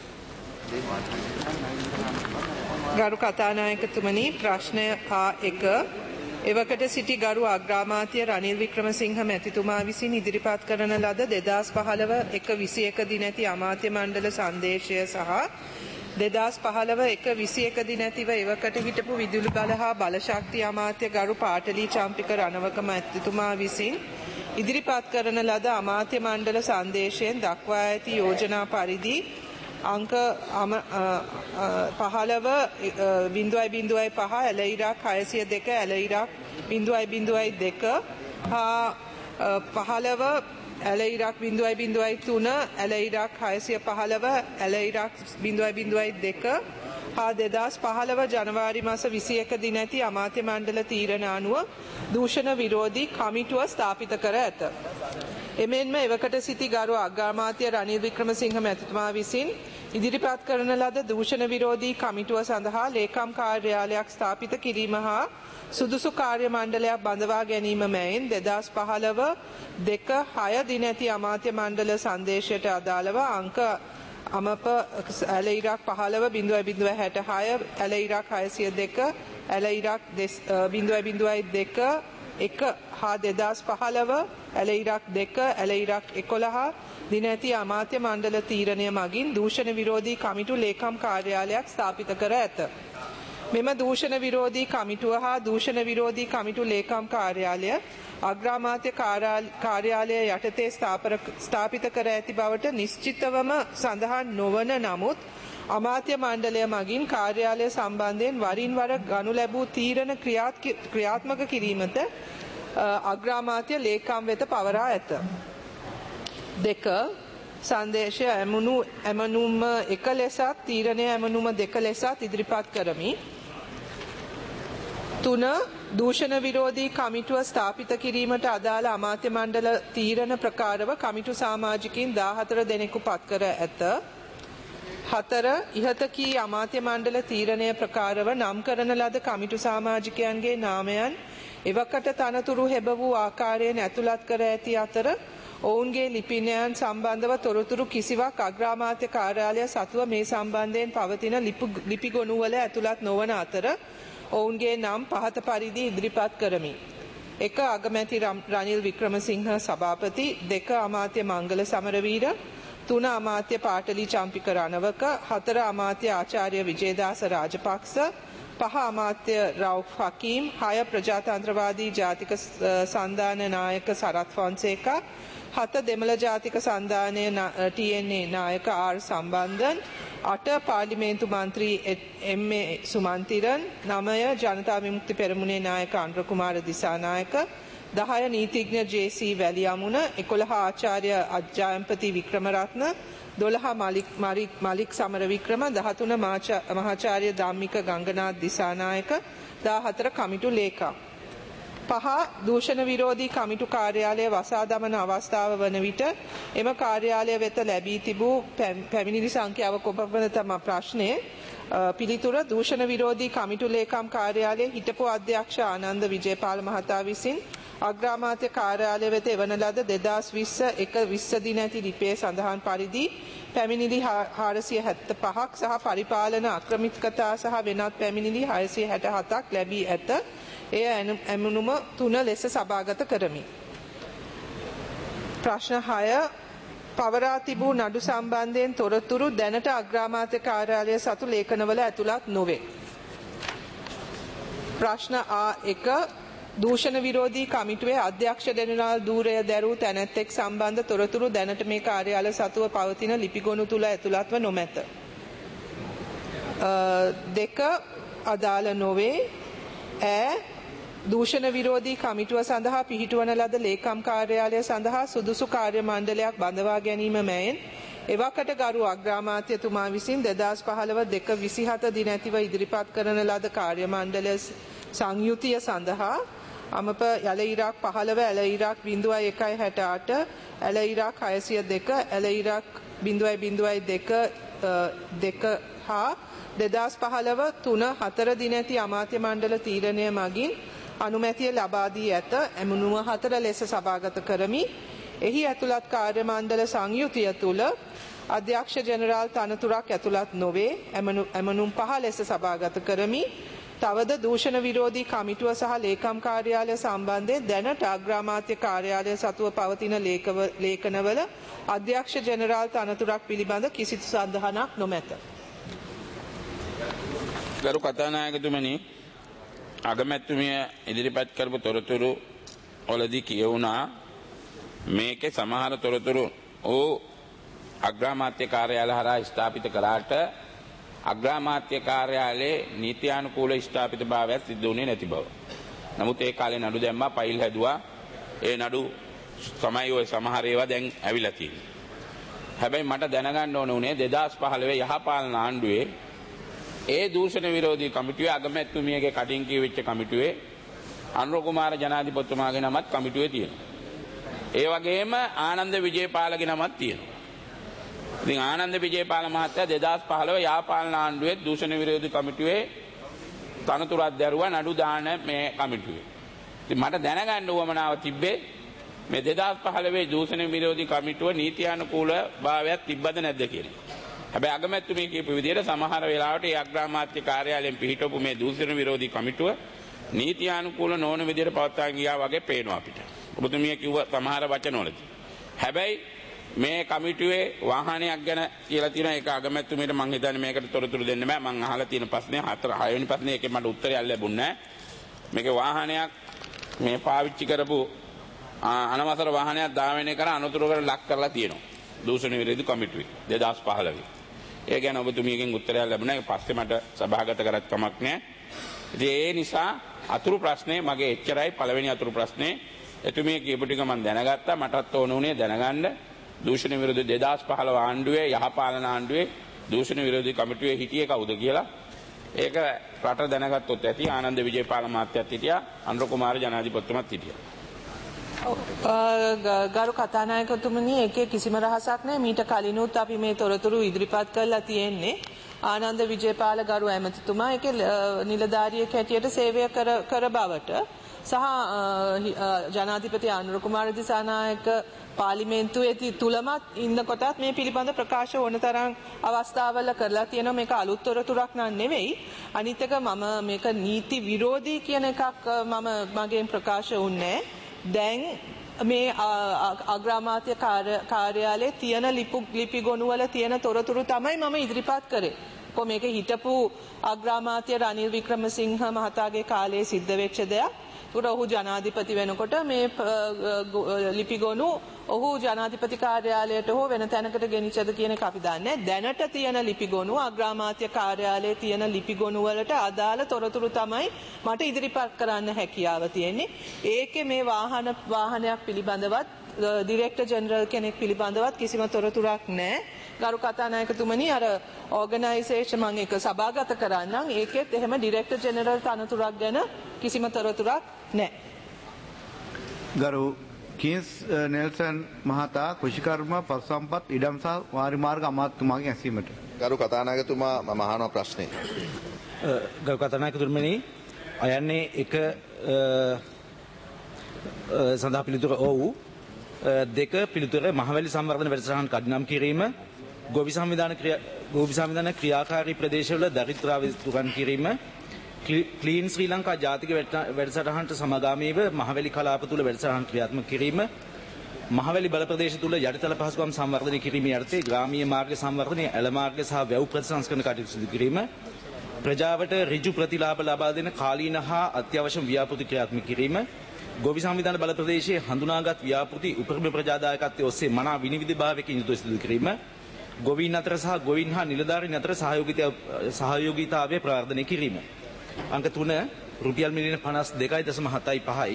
ගරු කතානායකතුමනි ප්‍රශ්නය A1 එවකට සිටි ගරු අග්‍රාමාත්‍ය රනිල් වික්‍රමසිංහ මැතිතුමා විසින් ඉදිරිපත් කරන ලද 2015 1/21 දිනැති අමාත්‍ය මණ්ඩල සංදේශය සහ 2015 1/21 දිනැතිව එවකට හිටපු විදුලි බල හා බලශක්ති අමාත්‍ය ගරු පාටලී චම්පික රණවක මැතිතුමා විසින් ඉදිරිපත් කරන ලද අමාත්‍ය මණ්ඩල සංදේශයෙන් දක්වා ඇති යෝජනා පරිදි අංක 15.05 ඇල ඉරාක් 602 ඇල ඉරාක් 0.02 හා 15 ඇල ඉරාක් 0.03 ඇල ඉරාක් 615 ඇල ඉරාක් 0.02 හා 2015 ජනවාරි මාස 21 දින ඇති අමාත්‍ය මණ්ඩල තීරණ අනුව දූෂණ විරෝධී කමිටුව ස්ථාපිත කර ඇත. එමෙන්ම එවකට සිටි ගරු අග්‍රාමාත්‍ය රනිල් වික්‍රමසිංහ මැතිතුමා විසින් ඉදිරිපත් කරන ලද දූෂණ විරෝධී කමිටුව සඳහා ලේකම් කාර්යාලයක් ස්ථාපිත කිරීම හා සුදුසු කාර්ය මණ්ඩලයක් බඳවා ගැනීම මැයින් 2015 2/6 දින ඇති අමාත්‍ය මණ්ඩල සංදේශයට අදාළව අංක අමප ඇල ඉරාක් 15.066 ඇල ඉරාක් 602 ඇල ඉරාක් 0.02 1 හා 2015 ඇල ඉරාක් 2 ඇල ඉරාක් 11 දින ඇති අමාත්‍ය මණ්ඩල තීරණය මගින් දූෂණ විරෝධී කමිටු ලේකම් කාර්යාලයක් ස්ථාපිත කර ඇත. මෙම දූෂණ විරෝධී කමිටුව හා දූෂණ විරෝධී කමිටු ලේකම් කාර්යාලය අග්‍රාමාත්‍ය කාර්යාලය යටතේ ස්ථාපිත කර ඇති බවට නිශ්චිතවම සඳහන් නොවන නමුත් අමාත්‍ය මණ්ඩලය මගින් කාර්යාලය සම්බන්ධයෙන් වරින් වර ගනු ලැබූ තීරණ ක්‍රියාත්මක කිරීමට අග්‍රාමාත්‍ය ලේකම් වෙත පවරා ඇත. 2 සංදේශය ඇමනුම 1 ලෙසත් තීරණය ඇමනුම 2 ලෙසත් ඉදිරිපත් කරමි. 3 දූෂණ විරෝධී කමිටුව ස්ථාපිත කිරීමට අදාළ අමාත්‍ය මණ්ඩල තීරණ ප්‍රකාරව කමිටු සමාජිකින් 14 දෙනෙකු පත් කර ඇත. 4 ඉහත කී අමාත්‍ය මණ්ඩල තීරණය ප්‍රකාරව නම් කරන ලද කමිටු සමාජිකයන්ගේ නාමයන් එවකට තනතුරු හෙබ වූ ආකාරයෙන් ඇතුළත් කර ඇති අතර ඔවුන්ගේ ලිපිනයන් සම්බන්ධව තොරතුරු කිසිවක් අග්‍රාමාත්‍ය කාර්යාලය සතුව මේ සම්බන්ධයෙන් පවතින ලිපි ගොනුවල ඇතුළත් නොවන අතර ඔවුන්ගේ නම් පහත පරිදි ඉදිරිපත් කරමි. 1 අගමැති රනිල් වික්‍රමසිංහ සභාපති, 2 අමාත්‍ය මංගල සමරවීර, 3 අමාත්‍ය පාටලි චම්පික රණවක, 4 අමාත්‍ය ආචාර්ය විජේදාස රාජපක්ෂ, 5 අමාත්‍ය රවුෆ් හකීම්, 6 ප්‍රජාතන්ත්‍රවාදී ජාතික සන්ධාන නායක සරත් ෆොන්සේකා, 7 දෙමළ ජාතික සන්ධානය TNA නායක ආර් සම්බන්ධන්, 8 පාර්ලිමේන්තු මන්ත්‍රී එම්.ඒ. සුමන්තිරන්, 9 ජනතා විමුක්ති පෙරමුණේ නායක අනුර කුමාර දිසානායක, 10 නීතිඥ ජේ.සී. වැලියමුණ, 11 ආචාර්ය අජ්ජායම්පති වික්‍රමරත්න, 12 මලික් සමරවික්‍රම, 13 මහාචාර්ය ධම්මික ගංගනාත් දිසානායක, 14 කමිටු ලේකම්. 5 දූෂණ විරෝධී කමිටු කාර්යාලය වසා දමන අවස්ථාව වන විට එම කාර්යාලය වෙත ලැබී තිබූ පැමිණිලි සංඛ්‍යාව කොපමණ තම ප්‍රශ්නය. පිළිතුර දූෂණ විරෝධී කමිටු ලේකම් කාර්යාලයේ හිටපු අධ්‍යක්ෂ ආනන්ද විජේපාල මහතා විසින් අග්‍රාමාත්‍ය කාර්යාලය වෙත එවන ලද 2020 දින ඇති ලිපියේ සඳහන් පරිදි පැමිණිලි 475ක් සහ පරිපාලන අක්‍රමිකතා සහ වෙනත් පැමිණිලි 667ක් ලැබී ඇත. එය ඇමුණුම 3 ලෙස සභාගත කරමි. ප්‍රශ්න 6 පවරා තිබූ නඩු සම්බන්ධයෙන් තොරතුරු දැනට අග්‍රාමාත්‍ය කාර්යාලය සතු ලේඛනවල ඇතුළත් නොවේ. ප්‍රශ්න A1 දූෂණ විරෝධී කමිටුවේ අධ්‍යක්ෂ ජෙනරාල් ධූරය දැරූ තැනැත්තෙක් සම්බන්ධ තොරතුරු දැනට මේ කාර්යාලය සතුව පවතින ලිපිගොනු තුල ඇතුළත්ව නොමැත. 2 අදාළ නොවේ. දූෂණ විරෝධී කමිටුව සඳහා පිහිටුවන ලද ලේකම් කාර්යාලය සඳහා සුදුසු කාර්ය මණ්ඩලයක් බඳවා ගැනීම මැයින් එවකට ගරු අග්‍රාමාත්‍යතුමා විසින් 2015-2-27 දින ඇතිව ඉදිරිපත් කරන ලද කාර්ය මණ්ඩල සංයුතිය සඳහා අමප යල ඉරාක් 15 ඇල ඉරාක් 0168 ඇල ඉරාක් 602 ඇල ඉරාක් 0.02 හා 2015-3-4 දින ඇති අමාත්‍ය මණ්ඩල තීරණය මගින් අනුමැතිය ලබා දී ඇත. එමුණුම 4 ලෙස සභාගත කරමි. එහි ඇතුළත් කාර්ය මණ්ඩල සංයුතිය තුල අධ්‍යක්ෂ ජෙනරාල් තනතුරක් ඇතුළත් නොවේ. එමුණුම් 5 ලෙස සභාගත කරමි. තවද දූෂණ විරෝධී කමිටුව සහ ලේකම් කාර්යාලය සම්බන්ධයෙන් දැනට අග්‍රාමාත්‍ය කාර්යාලය සතුව පවතින ලේඛනවල අධ්‍යක්ෂ ජෙනරාල් තනතුරක් පිළිබඳ කිසිදු සඳහනක් නොමැත. ගරු කතානායකතුමනි, අගමැතිතුමිය ඉදිරිපත් කරපු තොරතුරු වලදී කියවුණා මේකේ සමහර තොරතුරු අග්‍රාමාත්‍ය කාර්යාලය හරහා ස්ථාපිත කරාට අග්‍රාමාත්‍ය කාර්යාලයේ නීත්‍යානුකූල ස්ථාපිත භාවයක් සිද්ධ වුණේ නැති බව. නමුත් ඒ කාලේ නඩු දැම්මා, ෆයිල් හැදුවා. ඒ නඩු තමයි ඔය සමහර ඒවා දැන් ඇවිල්ලා තියෙන්නේ. හැබැයි මට දැනගන්න ඕන උනේ 2015 යහපාලන ආණ්ඩුවේ ඒ දූෂණ විරෝධී කමිටුවේ අගමැතිතුමියගේ කඩින් කියවිච්ච කමිටුවේ අනුර කුමාර ජනාධිපතිතුමාගේ නමත් කමිටුවේ තියෙනවා. ඒ වගේම ආනන්ද විජේපාලගේ නමත් තියෙනවා. ඉතින් ආනන්ද විජේපාල මහත්තයා 2015 යහපාලන ආණ්ඩුවේ දූෂණ විරෝධී කමිටුවේ තනතුරක් දැරුවා නඩු දාන මේ කමිටුවේ. ඉතින් මට දැනගන්න උවමනාව තිබ්බේ මේ 2015 දූෂණ විරෝධී කමිටුව නීතියානුකූල භාවයක් තිබ්බද නැද්ද කියලා. හැබැයි අගමැතිතුමිය කියපු විදිහට සමහර වෙලාවට ඒ අග්‍රාමාත්‍ය කාර්යාලයෙන් පිහිටවපු මේ දූෂණ විරෝධී කමිටුව නීතියානුකූල නොවන විදිහට පවත්වාගෙන ගියා වගේ පේනවා අපිට. ඔබතුමිය කිව්ව සමහර වචනවලදී. හැබැයි මේ කමිටුවේ වාහනයක් ගැන කියලා තියෙන එක අගමැතිතුමියට මම හිතන්නේ මේකට තොරතුරු දෙන්න බෑ. මම අහලා තියෙන ප්‍රශ්නේ 6 වෙනි ප්‍රශ්නේ එකේ මට උත්තරයක් ලැබුණේ නැහැ. මේකේ වාහනයක් මේ පාවිච්චි කරපු අනවසර වාහනයක් ධාවනය කර අනතුරකට ලක් කරලා තියෙනවා. දූෂණ විරෝධී කමිටුවේ 2015. ඒ ගැන ඔබතුමියගෙන් උත්තරයක් ලැබුණා. ඒක පස්සේ මට සභාගත කරත් කමක් නැහැ. ඉතින් ඒ නිසා අතුරු ප්‍රශ්නේ මගේ එච්චරයි. පළවෙනි අතුරු ප්‍රශ්නේ එතුමිය කියපු ටික මම දැනගත්තා. මටත් ඕන උනේ දැනගන්න දූෂණ විරෝධී 2015 ආණ්ඩුවේ යහපාලන ආණ්ඩුවේ දූෂණ විරෝධී කමිටුවේ හිටියේ කවුද කියලා. ඒක රට දැනගත්තොත් ඇති. ආනන්ද විජේපාල මහත්තයාත් හිටියා, අනුර කුමාර ජනාධිපතිතුමත් හිටියා. ගරු කතානායකතුමනි, ඒකේ කිසිම රහසක් නැහැ. මීට කලිනුත් අපි මේ තොරතුරු ඉදිරිපත් කරලා තියෙන්නේ. ආනන්ද විජේපාල ගරු ඇමතිතුමා ඒකේ නිලධාරියෙක් හැටියට සේවය කර බවට සහ ජනාධිපති අනුර කුමාර දිසානායක පාර්ලිමේන්තුවේ තුලමත් ඉන්නකොටත් මේ පිළිබඳ ප්‍රකාශ ඕන තරම් අවස්ථාවල කරලා තියෙනවා. මේක අලුත් තොරතුරක් නෙවෙයි. අනිත් එක මම මේක නීති විරෝධී කියන එකක් මගේ ප්‍රකාශ වුණේ. දැන් මේ අග්‍රාමාත්‍ය කාර්යාලයේ තියෙන ලිපි ගොනුවල තියෙන තොරතුරු තමයි මම ඉදිරිපත් කරේ. මේක හිටපු අග්‍රාමාත්‍ය රනිල් වික්‍රමසිංහ මහතාගේ කාලයේ සිද්ධ වෙච්ච දෙයක්. ඒකට ඔහු ජනාධිපති වෙනකොට මේ ලිපිගොනු ඔහු ජනාධිපති කාර්යාලයට හෝ වෙන තැනකට ගෙනිච්චද කියන එක අපි දන්නේ. දැනට තියෙන ලිපිගොනු අග්‍රාමාත්‍ය කාර්යාලයේ තියෙන ලිපිගොනු වලට අදාළ තොරතුරු තමයි මට ඉදිරිපත් කරන්න හැකියාව තියෙන්නේ. ඒකේ මේ වාහනයක් පිළිබඳවත් ඩිරෙක්ටර් ජෙනරල් කෙනෙක් පිළිබඳවත් කිසිම තොරතුරක් නැහැ. ගරු කතානායකතුමනි අර ඕගනයිසේෂන් මම එක සභාගත කරන්නම්. ඒකෙත් එහෙම ඩිරෙක්ටර් ජෙනරල් තනතුරක් ගැන කිසිම තොරතුරක් නැහැ. ගරු කින්ස් නෙල්සන් මහතා කෘෂිකර්ම පසුසම්පත් ඉඩම් සහ වාරිමාර්ග අමාත්‍යතුමාගෙන් ඇසීමට. ගරු කතානායකතුමා මම අහනවා ප්‍රශ්නේ. ගරු කතානායකතුමනි අයන්නේ එක සඳහා පිළිතුර ඔව් දෙක පිළිතුර මහවැලි සංවර්ධන වැඩසටහන කඩිනම් කිරීම ගොවි සංවිධාන ක්‍රියාකාරී ප්‍රදේශවල දරිද්‍රතාවය තුරන් කිරීම ක්ලීන් ශ්‍රී ලංකා ජාතික වැඩසටහනට සමගාමීව මහවැලි කලාප තුළ වැඩසටහන් ක්‍රියාත්මක කිරීම මහවැලි බල ප්‍රදේශ තුළ යටිතල පහසුකම් සංවර්ධනය කිරීමේ යටතේ ග්‍රාමීය මාර්ග සංවර්ධනය ඇල මාර්ග සහ වැව් ප්‍රතිසංස්කරණ කටයුතු සිදු කිරීම ප්‍රජාවට ඍජු ප්‍රතිලාභ ලබා දෙන කාලීන හා අත්‍යවශ්‍ය ව්‍යාපෘති ක්‍රියාත්මක කිරීම ගොවි සංවිධාන බල ප්‍රදේශයේ හඳුනාගත් ව්‍යාපෘති උපරිම ප්‍රජාදායකත්වයේ ඔස්සේ මනා විනිවිද භාවයකින් යුතුව සිදු කිරීම ගොවීන් අතර සහ ගොවීන් හා නිලධාරීන් අතර සහයෝගීතාවය ප්‍රවර්ධනය කිරීම. අංක 3 රුපියල් මිලියන 52.75යි.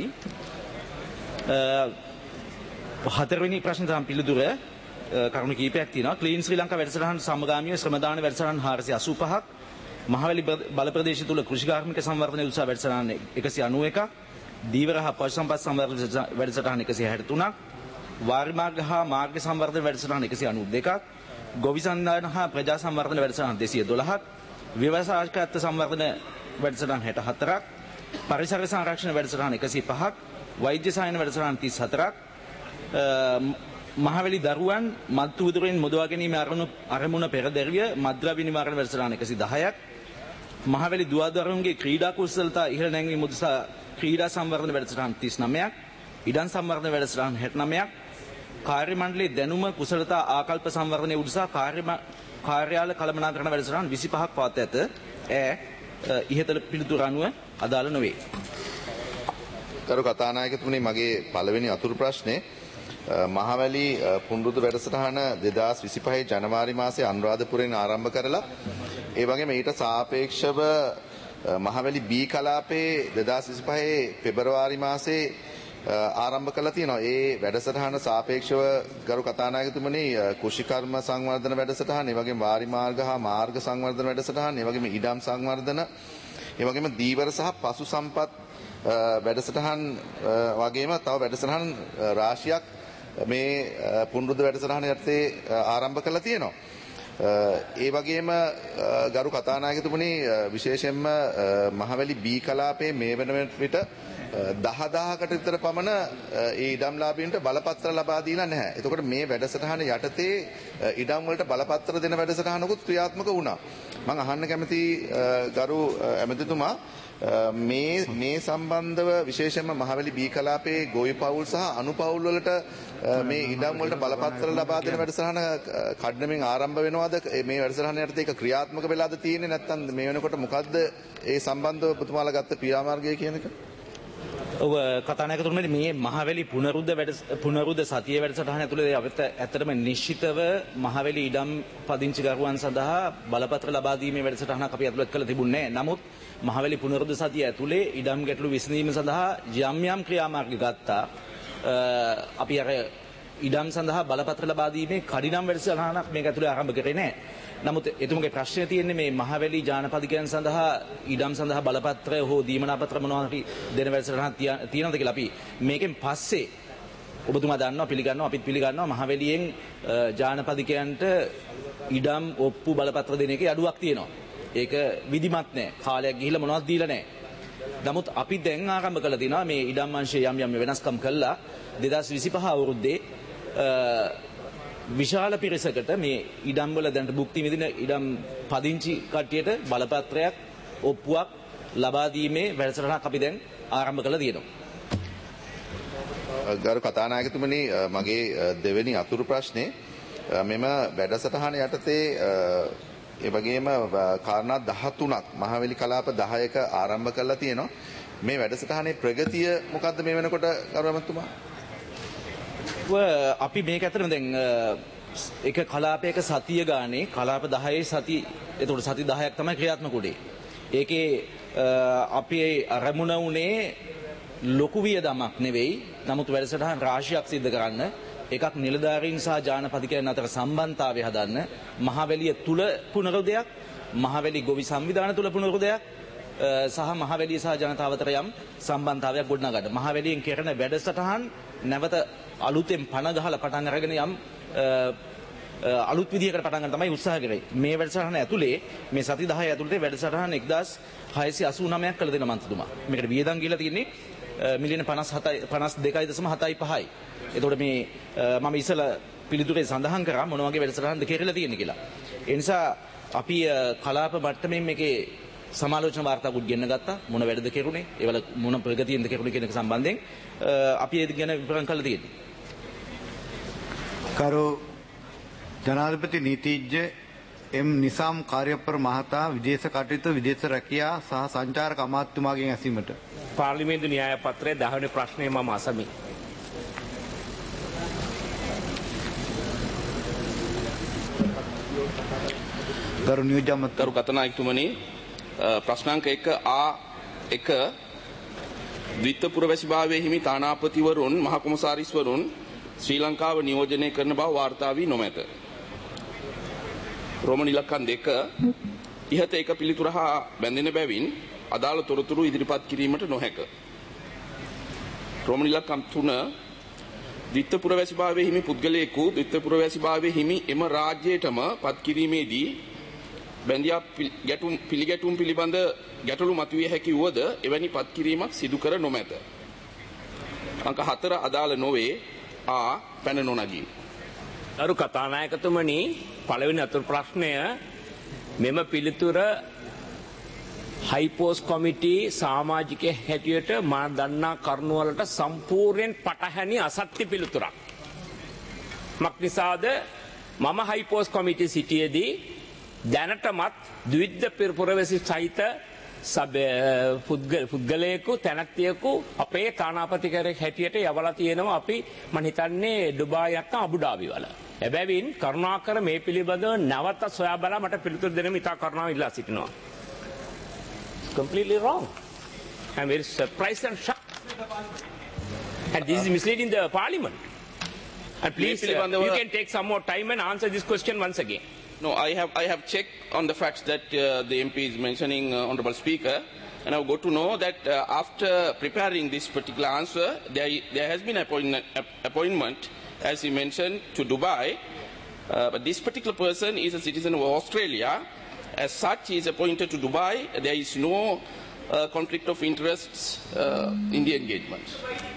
හතරවෙනි ප්‍රශ්න තමයි පිළිතුර කරුණු කීපයක් තියෙනවා. ක්ලීන් ශ්‍රී ලංකා වැඩසටහන සමගාමීව ශ්‍රමදාන වැඩසටහන් 485ක් මහවැලි බල ප්‍රදේශ තුල කෘෂිකාර්මික සංවර්ධනය උත්සව වැඩසටහන 191ක් දීවර හා පශු සම්පත් සංවර්ධන වැඩසටහන 163ක් වාරි මාර්ග හා මාර්ග සංවර්ධන වැඩසටහන 192ක් ගොවි සංවිධාන හා ප්‍රජා සංවර්ධන වැඩසටහන 212ක් ව්‍යවසායකත්ව සංවර්ධන වැඩසටහන් 64ක් පරිසර සංරක්ෂණ වැඩසටහන 105ක් වෛද්‍ය සායන වැඩසටහන් 34ක් මහවැලි දරුවන් මත්තු උදුරෙන් මුදවා ගැනීම අරමුණ පෙරදැරිය මද්ද්‍රව්‍ය නිවාරණ වැඩසටහන 110ක් මහවැලි දුවදරුවන්ගේ ක්‍රීඩා කුසලතා ඉහළ නැංවීම උදෙසා ක්‍රීඩා සංවර්ධන වැඩසටහන් 39ක් ඉඩම් සංවර්ධන වැඩසටහන් 69ක් කාර්ය මණ්ඩලයේ දැනුම කුසලතා ආකල්ප සංවර්ධනය උදෙසා කාර්යාල කළමනාකරණ වැඩසටහන් 25ක් පවත්වා ඇත. ඉහත පිළිතුර අනුව අදාළ නොවේ. ගරු කතානායකතුමනි මගේ පළවෙනි අතුරු ප්‍රශ්නේ මහවැලි පුනරුද්ධ වැඩසටහන 2025 ජනවාරි මාසයේ අනුරාධපුරයෙන් ආරම්භ කරලා ඒ වගේම ඊට සාපේක්ෂව මහවැලි බී කලාපයේ 2025 පෙබරවාරි මාසයේ ආරම්භ කළා තියෙනවා. ඒ වැඩසටහන සාපේක්ෂව ගරු කතානායකතුමනි කුෂිකර්ම සංවර්ධන වැඩසටහන, ඒ වගේම වාරි මාර්ග හා මාර්ග සංවර්ධන වැඩසටහන, ඒ වගේම ඉඩම් සංවර්ධන, ඒ වගේම දීවර සහ පශු සම්පත් වැඩසටහන් වගේම තව වැඩසටහන් රාශියක් මේ පුනරුද්ධ වැඩසටහන යටතේ ආරම්භ කළා තියෙනවා. ඒ වගේම ගරු කතානායකතුමනි විශේෂයෙන්ම මහවැලි බී කලාපයේ මේ වන විට 10000කට විතර පමණ ඒ ඉඩම්ලාභීන්ට බලපත්‍ර ලබා දීලා නැහැ. එතකොට මේ වැඩසටහන යටතේ ඉඩම් වලට බලපත්‍ර දෙන වැඩසටහනකුත් ක්‍රියාත්මක වුණා. මම අහන්න කැමති ගරු ඇමතිතුමා මේ සම්බන්ධව විශේෂයෙන්ම මහවැලි බී කලාපයේ ගොවි පවුල් සහ අනු පවුල් වලට මේ ඉඩම් වලට බලපත්‍ර ලබා දෙන වැඩසටහන කඩනමින් ආරම්භ වෙනවද? මේ වැඩසටහන යටතේ ඒක ක්‍රියාත්මක වෙලාද තියෙන්නේ නැත්නම් මේ වෙනකොට මොකද්ද ඒ සම්බන්ධව පුතුමාලා ගත්ත ක්‍රියාමාර්ගය කියන එක? ඔව් කතානායකතුමනි මේ මහවැලි පුනරුද්ධ සතිය වැඩසටහන ඇතුළේ අපිට ඇත්තටම නිශ්චිතව මහවැලි ඉඩම් පදිංචිකරුවන් සඳහා බලපත්‍ර ලබා දීමේ වැඩසටහනක් අපි ඇතුළත් කළ තිබුණේ නැහැ. නමුත් මහවැලි පුනරුද්ධ සතිය ඇතුළේ ඉඩම් ගැටළු විසඳීම සඳහා යම් ක්‍රියාමාර්ග ගත්තා. අපි අර ඉඩම් සඳහා බලපත්‍ර ලබා දීමේ කඩිනම් වැඩසටහනක් මේක ඇතුළේ ආරම්භ කරේ නැහැ. නමුත් එතුමගේ ප්‍රශ්නය තියෙන්නේ මේ මහවැලි ජානපදිකයන් සඳහා ඉඩම් සඳහා බලපත්‍ර හෝ දීමනාපත්‍ර මොනවා හරි දෙන වැඩසටහනක් තියෙනවද කියලා. අපි මේකෙන් පස්සේ ඔබතුමා දන්නවා පිළිගන්නවා අපිත් පිළිගන්නවා මහවැලියෙන් ජානපදිකයන්ට ඉඩම් ඔප්පු බලපත්‍ර දෙන එකේ අඩුවක් තියෙනවා. ඒක විධිමත් නැහැ. කාලයක් ගිහිල්ලා මොනවද දීලා නැහැ. නමුත් අපි දැන් ආරම්භ කළා තියෙනවා මේ ඉඩම් අංශයේ යම් වෙනස්කම් කළා 2025 අවුරුද්දේ විශාල පිරිසකට මේ ඉඩම් වල දැන් භුක්ති විඳින ඉඩම් පදිංචි කට්ටියට බලපත්‍රයක් ඔප්පුවක් ලබා දීමේ වැඩසටහනක් අපි දැන් ආරම්භ කළා තියෙනවා. ගරු කතානායකතුමනි මගේ දෙවෙනි අතුරු ප්‍රශ්නේ මෙම වැඩසටහන යටතේ ඒ වගේම කාරණා 13ක් මහවැලි කලාප 10ක ආරම්භ කරලා තියෙනවා. මේ වැඩසටහනේ ප්‍රගතිය මොකද්ද මේ වෙනකොට ගරු ඇමතුමා? අපි මේක ඇත්තටම දැන් එක කලාපයක සතිය ගානේ කලාප 10 සති එතකොට සති 10ක් තමයි ක්‍රියාත්මක උනේ. ඒකේ අපි අරමුණ උනේ ලොකු වියදමක් නෙවෙයි. නමුත් වැඩසටහන් රාශියක් සිද්ධ කරන්න එකක් නිලධාරීන් සහ ජානපතිකයන් අතර සම්බන්ධතාවය හදන්න මහවැලිය තුල පුනරුදයක් මහවැලි ගොවි සංවිධාන තුල පුනරුදයක් සහ මහවැලිය සහ ජනතාව අතර යම් සම්බන්ධතාවයක් ගොඩනගා ගන්න. මහවැලියෙන් කරන වැඩසටහන් නැවත අලුතෙන් පණ ගහලා පටන් අරගෙන යම් අලුත් විදිහකට පටන් ගන්න තමයි උත්සාහ කරේ. මේ වැඩසටහන ඇතුලේ මේ සති 10 ඇතුළත වැඩසටහන 1689ක් කළ දෙන මන්ත්‍රතුමා. මේකට වියදම් ගිහලා තියෙන්නේ මිලියන 52.75යි. එතකොට මේ මම ඉස්සලා පිළිතුරේ සඳහන් කරා මොන වගේ වැඩසටහනද කියලා තියෙන්නේ කියලා. ඒ නිසා අපි කලාප මට්ටමින් මේකේ සමාලෝචන වාර්තාකුත් ගෙන්න ගත්තා. මොන වැඩද කෙරුණේ? ඒවල මොන ප්‍රගතියෙන්ද කෙරුණේ කියන එක සම්බන්ධයෙන් අපි ඒක ගැන විවරණ කරලා තියෙනවා. කරු ජනාධිපති නීතිඥ එම් නිසාම් කාර්යපර මහතා විදේශ කටයුතු විදේශ රැකියා සහ සංචාරක අමාත්‍යතුමාගෙන් ඇසීමට පාර්ලිමේන්තු න්‍යාය පත්‍රයේ 10 වෙනි ප්‍රශ්නය මම අසමි. ගරු නියෝජ්‍ය අමාත්‍ය ගරු කතානායකතුමනි ප්‍රශ්නාංක 1A1 ද්විත්වපුරවැසිභාවයේ හිමි තානාපතිවරුන් මහ කොමසාරිස්වරුන් ශ්‍රී ලංකාව නියෝජනය කරන බව වාර්තා වී නොමැත. රෝමන් ඉලක්කම් 2 ඉහත එක පිළිතුර හා බැඳෙන බැවින් අදාළ තොරතුරු ඉදිරිපත් කිරීමට නොහැක. රෝමන් ඉලක්කම් 3 ද්විත්වපුරවැසිභාවයේ හිමි පුද්ගලයෙකු ද්විත්වපුරවැසිභාවයේ හිමි එම රාජ්‍යයටම පත් කිරීමේදී බැඳියා පිළිගැටුම් පිළිබඳ ගැටලු මතුවිය හැකි වුවද එවැනි පත් කිරීමක් සිදු කර නොමැත. අංක 4 අදාළ නොවේ ආ පැන නොනගී. අරු කතානායකතුමනි පළවෙනි අතුරු ප්‍රශ්නය මෙම පිළිතුර හයිපෝස් කොමිටි සමාජික හැටියට මා දන්නා කරුණු වලට සම්පූර්ණයෙන් පටහැනි අසත්‍ය පිළිතුරක්. මක්නිසාද මම හයිපෝස් කොමිටි සිටියේදී දැනටමත් ද්විත්ව පුරවැසි සහිත පුද්ගලයෙකු තැනැත්තියෙකු අපේ තානාපතිකරයෙක් හැටියට යවලා තියෙනවා අපි මම හිතන්නේ ඩුබායි නැත්නම් අබුඩාබි වල. එබැවින් කරුණාකර මේ පිළිබඳව නැවත සොයා බලා මට පිළිතුරු දෙන්න ඉතා කරුණාව ඉල්ලා සිටිනවා. Completely wrong. I'm very surprised and shocked. And this is misleading the parliament. And please, you can take some more time and answer this question once again. No, I have checked on the facts that the MP is mentioning, Honourable Speaker, and I've got to know that after preparing this particular answer, there has been appointment, as he mentioned, to Dubai. But this particular person is a citizen of Australia. As such, he is appointed to Dubai. There is no conflict of interests in the engagement.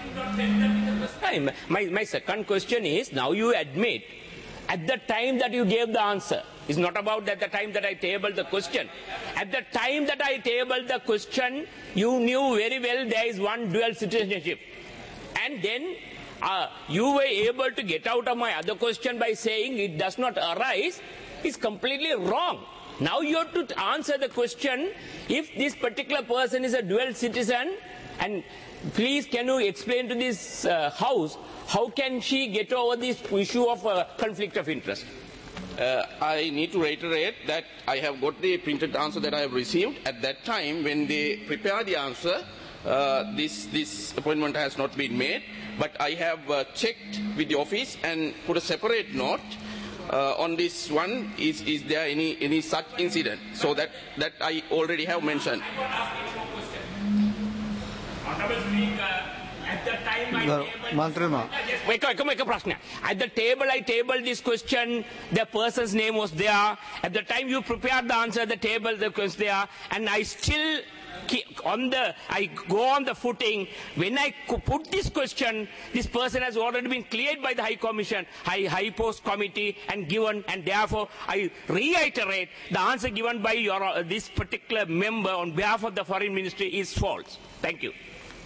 My second question is, now you admit, at the time that you gave the answer, it's not about at the time that I tabled the question. At the time that I tabled the question, you knew very well there is one dual citizenship. And then you were able to get out of my other question by saying it does not arise. It's completely wrong. Now you have to answer the question, if this particular person is a dual citizen, and please can you explain to this house, how can she get over this issue of conflict of interest? I need to reiterate that I have got the printed answer that I have received. At that time, when they prepared the answer, this appointment has not been made. But I have checked with the office and put a separate note on this one. Is there any such incident? So that I already have mentioned. Honourable Speaker, At the time I මන්ත්‍රීතුමා Wait, Prashna. At the table, I tabled this question. The person's name was there. At the time you prepared the answer, the table, the question there, and I still I go on the footing. When I put this question, this person has already been cleared by the High Commission, High Post Committee, and given, and therefore I reiterate the answer given by this particular member on behalf of the Foreign Ministry is false. Thank you.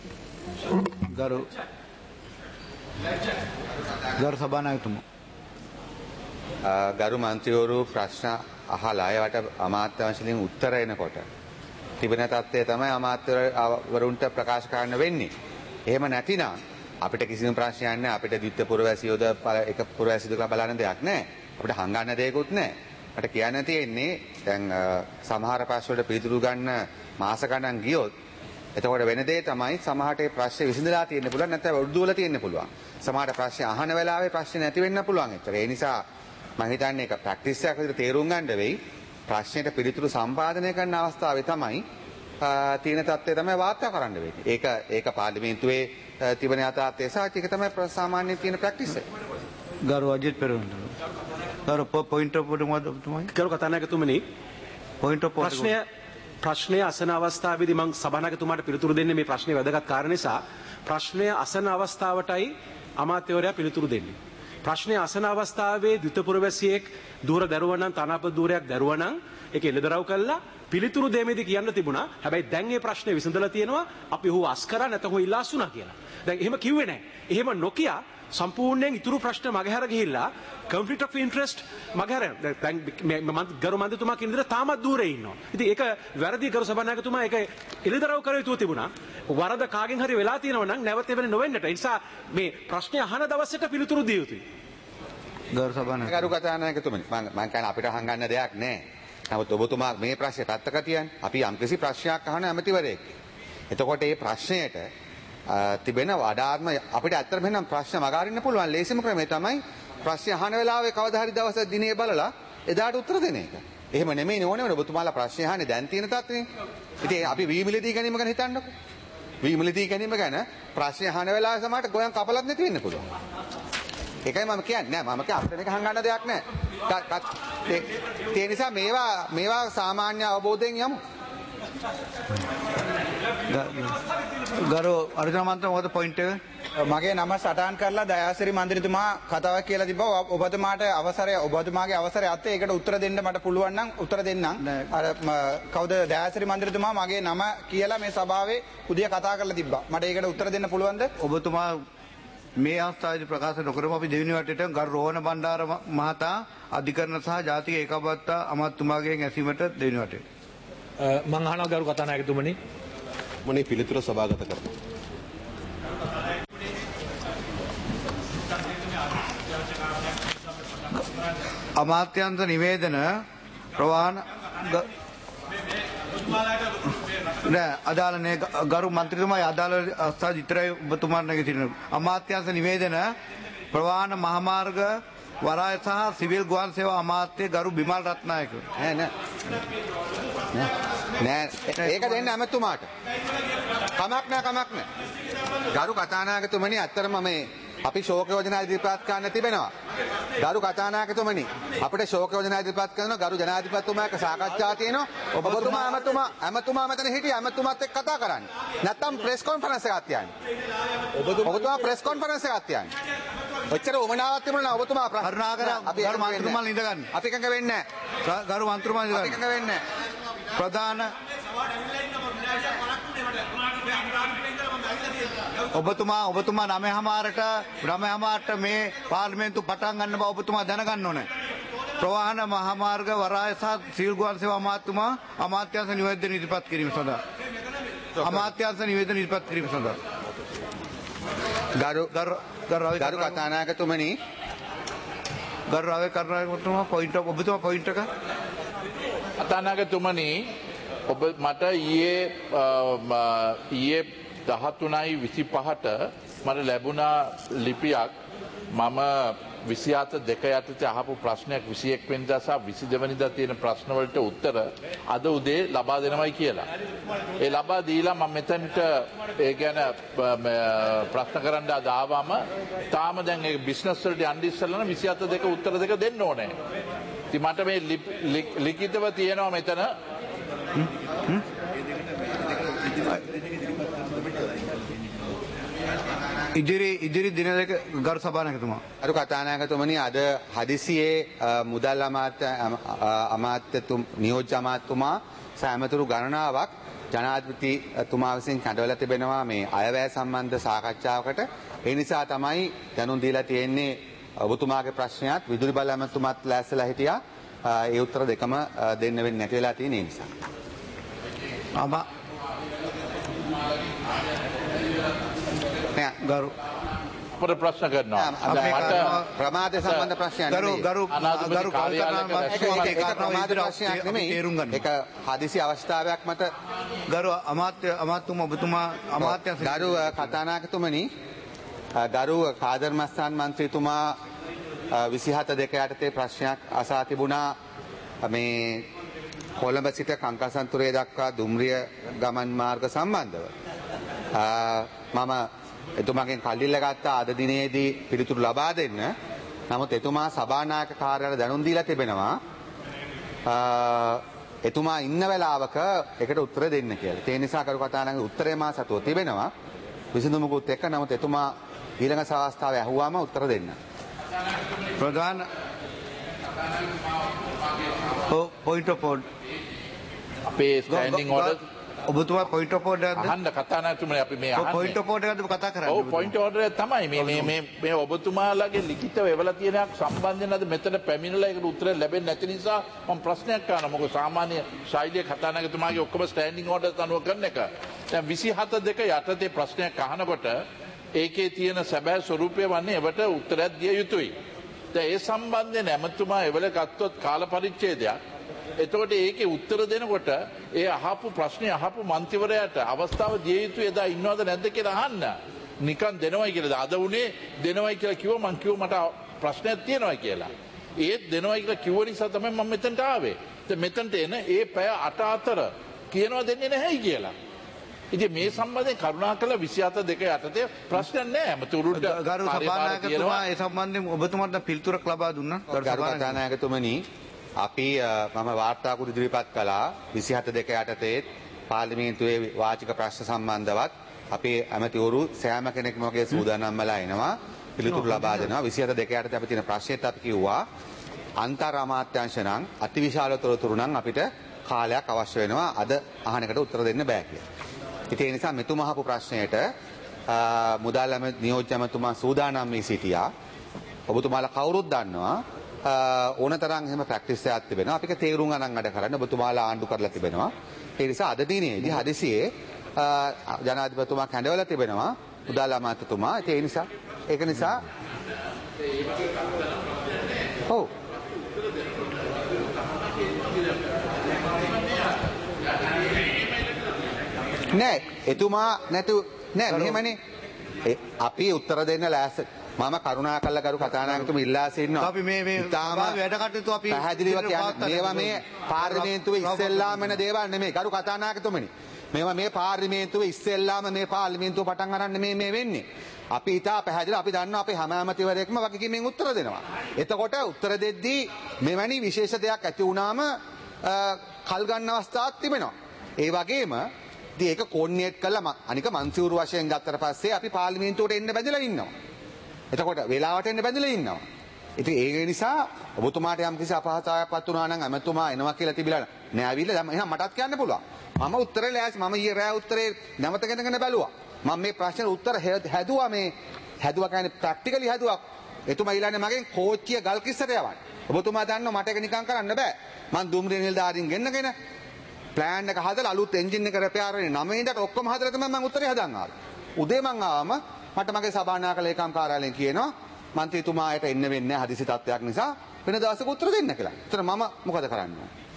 ගරු සභානායකතුමා ගරු මන්ත්‍රීවරු ප්‍රශ්න අහලා ඒවට අමාත්‍ය වංශයෙන් උත්තර එනකොට තිබෙන තත්ත්වය තමයි අමාත්‍යවරුන්ට ප්‍රකාශ කරන්න වෙන්නේ. එහෙම නැතිනම් අපිට කිසිම ප්‍රශ්නයක් නැහැ. අපිට ද්විත්ව පුරවැසියෝද එක පුරවැසියද කියලා බලන්න දෙයක් නැහැ. අපිට හංගන්න දෙයක්වත් නැහැ. අපිට කියන්න තියෙන්නේ දැන් සමහර ප්‍රශ්න වලට පිළිතුරු ගන්න මාස ගණන් ගියොත් එතකොට වෙන දේ තමයි සමහරට ඒ ප්‍රශ්නේ විසඳලා තියෙන්න පුළුවන් නැත්නම් උර්දුවල තියෙන්න පුළුවන්. සමහරට ප්‍රශ්න අහන වෙලාවේ ප්‍රශ්න නැති වෙන්න පුළුවන්. ඒ නිසා මම හිතන්නේ ඒක ප්‍රැක්ටිස් එකක් විදිහට තේරුම් ගන්න වෙයි. ප්‍රශ්නෙට පිළිතුරු සම්පාදනය කරන අවස්ථාවේ තමයි තියෙන තත්ත්වය තමයි වාර්තා කරන්න වෙන්නේ. ඒක පාර්ලිමේන්තුවේ තිබෙන යථාර්ථය සහ ඒක තමයි සාමාන්‍යයෙන් තියෙන ප්‍රැක්ටිස් එක. ගරු අජිත් පෙරේරා ගරු පොයින්ට් ඔෆ් ඔබතුමා ගරු කතානායකතුමනි පොයින්ට් ඔෆ් ප්‍රශ්නය අසන අවස්ථාවේදී මම සභානායකතුමාට පිළිතුරු දෙන්නේ මේ ප්‍රශ්නේ වැදගත් කාරණා නිසා ප්‍රශ්නය අසන අවස්ථාවටයි අමාත්‍යවරයා පිළිතුරු දෙන්නේ. ප්‍රශ්නය අසන අවස්ථාවේ ද්විත්ව පුරවැසියෙක් දුර දරුවනම් තනප දූරයක් දරුවනම් ඒක එළදරව් කළා පිළිතුරු දෙමෙදි කියන්න තිබුණා. හැබැයි දැන් මේ ප්‍රශ්නේ විසඳලා තියෙනවා අපි ඔහු අස් කරා නැත්නම් ඔහු ඉල්ලාසුණා කියලා. දැන් එහෙම කිව්වේ නැහැ. එහෙම නොකිය සම්පූර්ණයෙන් ඉතුරු ප්‍රශ්න මගහැර ගිහිල්ලා conflict of interest මගහැර දැන් ගරු මන්ත්‍රීතුමා කියන විදිහට තාමත් දූරේ ඉන්නවා. ඉතින් ඒක වැරදි ගරු සභානායකතුමා ඒක එළිදරව් කර යුතු තිබුණා. වරද කාගෙන් හරි වෙලා තියෙනවා නම් නැවත එවැනි නොවෙන්නට. ඒ නිසා මේ ප්‍රශ්නේ අහන දවසට පිළිතුරු දිය යුතුයි. ගරු සභානායක ගරු කතානායකතුමනි මම කියන්නේ අපිට හංගන්න දෙයක් නැහැ. නමුත් ඔබතුමා මේ ප්‍රශ්නේ පැත්තක තියන්නේ. අපි යම්කිසි ප්‍රශ්නයක් අහන ඇමතිවරයෙක්. එතකොට මේ ප්‍රශ්නයට තිබෙන වඩාත්ම අපිට ඇත්තටම එහෙනම් ප්‍රශ්න මගහරින්න පුළුවන් ලේසිම ක්‍රමය තමයි ප්‍රශ්න අහන වෙලාවේ කවදා හරි දවසක් දිනේ බලලා එදාට උත්තර දෙන එක. එහෙම නෙමෙයි ඕනේ ඔබතුමාලා ප්‍රශ්න අහන්නේ දැන් තියෙන තත්ත්වෙනේ. ඉතින් අපි වීමිලදී ගැනීම ගැන හිතන්නකෝ. වීමිලදී ගැනීම ගැන ප්‍රශ්න අහන වෙලාවේ සමහරට ගෝයන් කපලත් නැති වෙන්න පුළුවන්. ඒකයි මම කියන්නේ නෑ මම කිය අපිට මේක හංගන්න දෙයක් නෑ. ඒ නිසා මේවා සාමාන්‍ය අවබෝධයෙන් යමු. ගරු අර්ජුන මන්ත්‍රී මොකද පොයින්ට් එක? මගේ නම සටහන් කරලා දයාසිරි මන්ත්‍රීතුමා කතාවක් කියලා තිබ්බා. ඔබතුමාට අවසරය ඔබතුමාගේ අවසරය අත්තේ ඒකට උත්තර දෙන්න මට පුළුවන් නම් උත්තර දෙන්නම්. අර කවුද දයාසිරි මන්ත්‍රීතුමා මගේ නම කියලා මේ සභාවේ පුදිය කතා කරලා තිබ්බා. මට ඒකට උත්තර දෙන්න පුළුවන්ද? ඔබතුමා මේ අවස්ථාවේදී ප්‍රකාශ නොකරම අපි දෙවෙනි වටේට ගරු රෝහණ බණ්ඩාර මහතා අධිකරණ සහ ජාතික ඒකබද්ධතා අමාත්‍යතුමාගෙන් ඇසීමට දෙවෙනි වටේ. මම අහනවා ගරු කතානායකතුමනි මොනේ පිළිතුර සභාගත කරනවා. අමාත්‍යන්ත නිවේදන ප්‍රවාහන නෑ අදාළ නේ ගරු මන්ත්‍රීතුමා අදාළ අවස්ථාව විතරයි ඔබතුමාට නැගිටින අමාත්‍යංශ නිවේදන ප්‍රවාහන මහමාර්ග වරාය සහ සිවිල් ගුවන් සේවා අමාත්‍ය ගරු බිමල් රත්නායක නෑ ඒක දෙන්න ඇමතුමාට කමක් නෑ ගරු කතානායකතුමනි අත්‍තරම මේ අපි ශෝක යෝජනා ඉදිරිපත් කරන්න තිබෙනවා. ගරු කතානායකතුමනි අපිට ශෝක යෝජනා ඉදිරිපත් කරනවා ගරු ජනාධිපතිතුමා එක්ක සාකච්ඡා තියෙනවා. ඔබතුමා ඇමතුමා මෙතන හිටියා ඇමතුමාත් එක්ක කතා කරන්න. නැත්තම් ප්‍රෙස් කොන්ෆරන්ස් එකක් තියන්න. ඔබතුමා ප්‍රෙස් කොන්ෆරන්ස් එකක් තියන්න. ඔච්චර උමනාවක් තිබුණා ඔබතුමා කරුණාකර ගරු මන්ත්‍රීතුමා ඉඳ ගන්න. අපි එකඟ වෙන්නේ නැහැ. ගරු මන්ත්‍රීතුමා ඉඳ ගන්න. අපි එකඟ වෙන්නේ නැහැ. ප්‍රධාන ඔබතුමා 9:00ට මේ පාර්ලිමේන්තු පටන් ගන්න බව ඔබතුමා දැනගන්න ඕනේ. ප්‍රවාහන මහාමාර්ග වරාය සහ සිවිල් ගුවන් සේවා අමාත්‍යතුමා අමාත්‍යාංශ නිවේදන ඉදිරිපත් කිරීම සඳහා ගරු කතානායකතුමනි ගරු රාවේ කරුණාකරතුමා පොයින්ට් ඔබතුමා පොයින්ට් එක කතානායකතුමනි ඔබ මට ඊයේ 13:25ට මට ලැබුණා ලිපියක් මම 27 දෙක යටතේ අහපු ප්‍රශ්නයක් 21 වෙනිදා සහ 22 වෙනිදා තියෙන ප්‍රශ්නවලට උත්තර අද උදේ ලබා දෙනවයි කියලා. ඒ ලබා දීලා මම මෙතනට ඒ ගැන ප්‍රශ්න කරන්න අද ආවම තාම දැන් ඒ බිස්නස් වලට යන්න ඉස්සෙල්ලා 27 දෙක උත්තර දෙක දෙන්න ඕනේ. ඉතින් මට මේ ලිඛිතව තියෙනවා මෙතන ඉදිරි දින දෙක ගරු සභානායකතුමා. අරු කතානායකතුමනි අද හදිසියේ මුදල් අමාත්‍ය නියෝජ්‍ය අමාත්‍යතුමා සෑමතුරු ගණනාවක් ජනාධිපතිතුමා විසින් කැඳවලා තිබෙනවා මේ අයවැය සම්බන්ධ සාකච්ඡාවකට. ඒ නිසා තමයි දැනුම් දීලා තියෙන්නේ ඔබතුමාගේ ප්‍රශ්නයත් විදුලි බල ඇමතුමාත් ලෑස්තිලා හිටියා. ඒ උත්තර දෙකම දෙන්න වෙන්නේ නැති වෙලා තියෙන නිසා. ගරු අපට ප්‍රශ්න කරනවා. ප්‍රමාද සම්බන්ධ ප්‍රශ්නයක් නෙමෙයි. ඒක හදිසි අවස්ථාවක් මත ගරු අමාත්‍යතුමා ඔබතුමා අමාත්‍ය ගරු කතානායකතුමනි ගරු කාදර් මස්තාන් මන්ත්‍රීතුමා 27 දෙක යටතේ ප්‍රශ්නයක් අසා තිබුණා මේ කොළඹ සිට කංකසන්තුරේ දක්වා දුම්රිය ගමන් මාර්ග සම්බන්ධව. මම එතුමාගෙන් කල්ලිල්ල ගත්තා අද දිනේදී පිළිතුරු ලබා දෙන්න. නමුත් එතුමා සභානායක කාර්යාලය දැනුම් දීලා තිබෙනවා එතුමා ඉන්න වෙලාවක ඒකට උත්තර දෙන්න කියලා. ඒ නිසා කරු කතානායකගේ උත්තරේ මා සතුව තිබෙනවා. විසඳුමකුත් එක්ක. නමුත් එතුමා ඊළඟ අවස්ථාවේ අහුවාම උත්තර දෙන්න. ප්‍රධාන පොයින්ට් ඔෆ් ඕඩර් අපේ ස්ටෑන්ඩින් ඕඩර් ඔබතුමා පොයින්ට් ඔෆ් ඕඩර් එකක්ද අහන්න කතානායකතුමනි අපි මේ අහන්නේ පොයින්ට් ඔෆ් ඕඩර් එකක්ද කතා කරන්නේ ඔව් පොයින්ට් ඕඩර් එක තමයි මේ ඔබතුමාලාගේ ලිඛිතව එවලා තියෙනක් සම්බන්ධයෙන් අද මෙතන පැමිණලා ඒකට උත්තර ලැබෙන්නේ නැති නිසා මම ප්‍රශ්නයක් අහනවා මොකද සාමාන්‍ය ශෛලිය කතානායකතුමාගේ ඔක්කොම ස්ටෑන්ඩින් ඕඩර්ස් අනුව කරන එක දැන් 27 දෙක යටතේ ප්‍රශ්නයක් අහනකොට ඒකේ තියෙන සැබෑ ස්වරූපය වන්නේ එවට උත්තරයක් දිය යුතුයි. දැන් ඒ සම්බන්ධයෙන් ඇමතුමා එවල ගත්තොත් කාල පරිච්ඡේදයක් එතකොට ඒකේ උත්තර දෙනකොට ඒ අහපු ප්‍රශ්නේ අහපු මන්ත්‍රීවරයාට අවස්ථාව දිය යුතු එදා ඉන්නවද නැද්ද කියලා අහන්න. නිකන් දෙනවයි කියලාද අද උනේ දෙනවයි කියලා කිව්වා මං කිව්වා මට ප්‍රශ්නයක් තියෙනවා කියලා. ඒත් දෙනවයි කියලා කිව්ව නිසා තමයි මම මෙතනට ආවේ. දැන් මෙතනට එන ඒ පැය 8 අතර කියනවා දෙන්නේ නැහැයි කියලා. ඉතින් මේ සම්බන්ධයෙන් කරුණාකරලා 27 දෙක යටතේ ප්‍රශ්නයක් නැහැ. මතුරුට ගරු සභානායකතුමා ඒ සම්බන්ධයෙන් ඔබතුමාට පිළිතුරක් ලබා දුන්නා. ගරු කතානායකතුමනි අපි මම වාර්තාකෘති ඉදිරිපත් කළා 27 දෙක යටතේ පාර්ලිමේන්තුවේ වාචික ප්‍රශ්න සම්බන්ධවත් අපේ ඇමතිවරු සෑම කෙනෙක්ම වගේ සූදානම් වෙලා එනවා පිළිතුරු ලබා දෙනවා 27 දෙක යටතේ අපි තියෙන ප්‍රශ්නෙත් අපි කිව්වා අන්තර් අමාත්‍යාංශ නම් අතිවිශාල තොරතුරු නම් අපිට කාලයක් අවශ්‍ය වෙනවා අද අහනකට උත්තර දෙන්න බෑ කියලා. ඉතින් ඒ නිසා මෙතුමා අහපු ප්‍රශ්නයට මුදල් නියෝජ්‍ය ඇමතුමා සූදානම් වී සිටියා. ඔබතුමාලා කවුරුත් දන්නවා ඕනතරම් එහෙම ප්‍රැක්ටිස් එකක් තිබෙනවා. අපිට තේරුම් ගන්න අඩ කරන්න ඔබතුමාලා ආණ්ඩු කරලා තිබෙනවා. ඒ නිසා අද දිනේදී හදිසියේ ජනාධිපතිතුමා කැඳවලා තිබෙනවා මුදල් අමාත්‍යතුමා. ඒ නිසා ඒක නිසා ඔව් නෑ එතුමා නැතු නෑ මෙහෙමනේ අපි උත්තර දෙන්න ලෑස්ති මම කරුණාකරලා ගරු කතානායකතුමා ඉල්ලා සිටිනවා අපි මේ වැඩ කටයුතු අපි පැහැදිලිව කියන්නේ මේවා මේ පාර්ලිමේන්තුවේ ඉස්සෙල්ලාම වෙන දේවල් නෙමෙයි ගරු කතානායකතුමනි මේවා මේ පාර්ලිමේන්තුවේ ඉස්සෙල්ලාම මේ පාර්ලිමේන්තුව පටන් ගන්න මේ වෙන්නේ අපි ඉතා පැහැදිලිව අපි දන්නවා අපි හැම ඇමතිවරයෙක්ම වගකීමෙන් උත්තර දෙනවා එතකොට උත්තර දෙද්දී මෙවැනි විශේෂ දෙයක් ඇති වුණාම කල් ගන්න අවස්ථාවක් තිබෙනවා ඒ වගේම ඉතින් ඒක කෝඩිනේට් කළා අනික මන්ත්‍රීවරු වශයෙන් ගත්තට පස්සේ අපි පාර්ලිමේන්තුවට එන්න බැඳලා ඉන්නවා. එතකොට වෙලාවට එන්න බැඳලා ඉන්නවා. ඉතින් ඒ නිසා ඔබතුමාට යම් කිසි අපහසුතාවයක්පත් වුණා නම් ඇමතුමා එනවා කියලා තිබිලා නෑවිල්ලා දැන් එහෙනම් මටත් කියන්න පුළුවන්. මම උත්තරේ ලෑස්ති මම ඊයේ රෑ උත්තරේ නැවතගෙන බැලුවා. මම මේ ප්‍රශ්නෙට උත්තර හැදුවා හැදුවා කියන්නේ ප්‍රැක්ටිකලි හැදුවා. එතුමා ඊළඟ මගෙන් කෝච්චිය ගල්කිස්සට යවන්න. ඔබතුමා දන්නවා මට ඒක නිකන් කරන්න බෑ. මං දුම්රිය නිලධාරීන් ගෙන්නගෙන ප්ලෑන් එක හදලා අලුත් එන්ජින් එක රිපෙයාර් වෙන්නේ 9 වෙනිදාට ඔක්කොම හදලා තමයි මම උත්තරේ හදන් ආවේ. උදේ මං ආවම මට මගේ සභානායක ලේකම් කාර්යාලයෙන් කියනවා මන්ත්‍රීතුමාට එන්න වෙන්නේ හදිසි තත්ත්වයක් නිසා වෙන දවසක උත්තර දෙන්න කියලා. ඒතර මම මොකද කරන්නේ?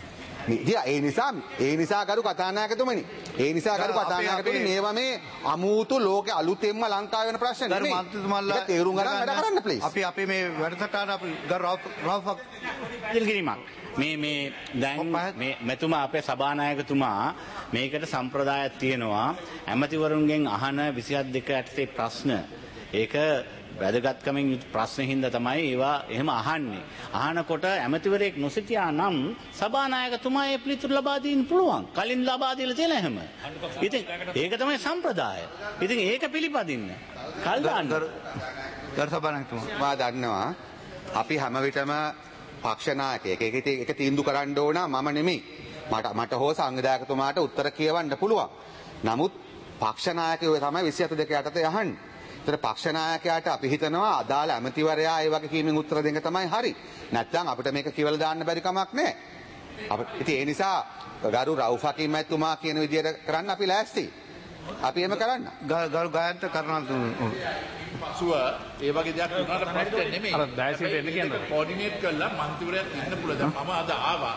ඒ නිසා ගරු කතානායකතුමනි ගරු කතානායකතුමනි මේවා මේ අමුතු ලෝකෙ අලුතෙන්ම ලංකාවේ වෙන ප්‍රශ්න නෙමෙයි. ඒක තේරුම් ගන්න වැඩ කරන්න ප්ලීස්. අපි මේ වැඩසටහන අපි ගරු රාෆක් ඉල්ගිරීමක් මේ දැන් මේ මෙතුමා අපේ සභානායකතුමා මේකට සම්ප්‍රදායක් තියෙනවා ඇමතිවරුන්ගෙන් අහන 27 ඇත්තේ ප්‍රශ්න ඒක වැදගත්කමින් ප්‍රශ්න හින්දා තමයි ඒවා එහෙම අහන්නේ. අහනකොට ඇමතිවරයෙක් නොසිටියා නම් සභානායකතුමා ඒ පිළිතුරු ලබා දෙන්න පුළුවන්. කලින් ලබා දීලා තියෙන හැම. ඉතින් ඒක තමයි සම්ප්‍රදාය. ඉතින් ඒක පිළිපදින්න. කල් දාන්න. ගරු සභානායකතුමා මා දන්නවා අපි හැම විටම පක්ෂ නායකයෙක් ඒක තීන්දුව කරන්න ඕන මම නෙමෙයි. මට හෝ සංවිධායකතුමාට උත්තර කියවන්න පුළුවන්. නමුත් පක්ෂ නායකයෝ තමයි 27 යටතේ අහන්නේ. ඒතර පක්ෂ නායකයාට අපි හිතනවා අදාළ ඇමතිවරයා ඒ වගේ කීමෙන් උත්තර දෙන්න තමයි හරි. නැත්නම් අපිට මේක කියවලා දාන්න බැරි කමක් නැහැ. ඉතින් ඒ නිසා ගරු රවුෆ් හකීම් මහත්මයා කියන විදියට කරන්න අපි ලෑස්ති. අපි එහෙම කරන්න. ගරු ගායන්ත කරුණාතුමනි පසුව ඒ වගේ දෙයක් වුණාට ප්‍රශ්න නෙමෙයි. අර දයසිට එන්න කියන්නේ. කෝඩිනේට් කරලා මන්ත්‍රීවරයාත් ඉන්න පුළුවන්. දැන් මම අද ආවා.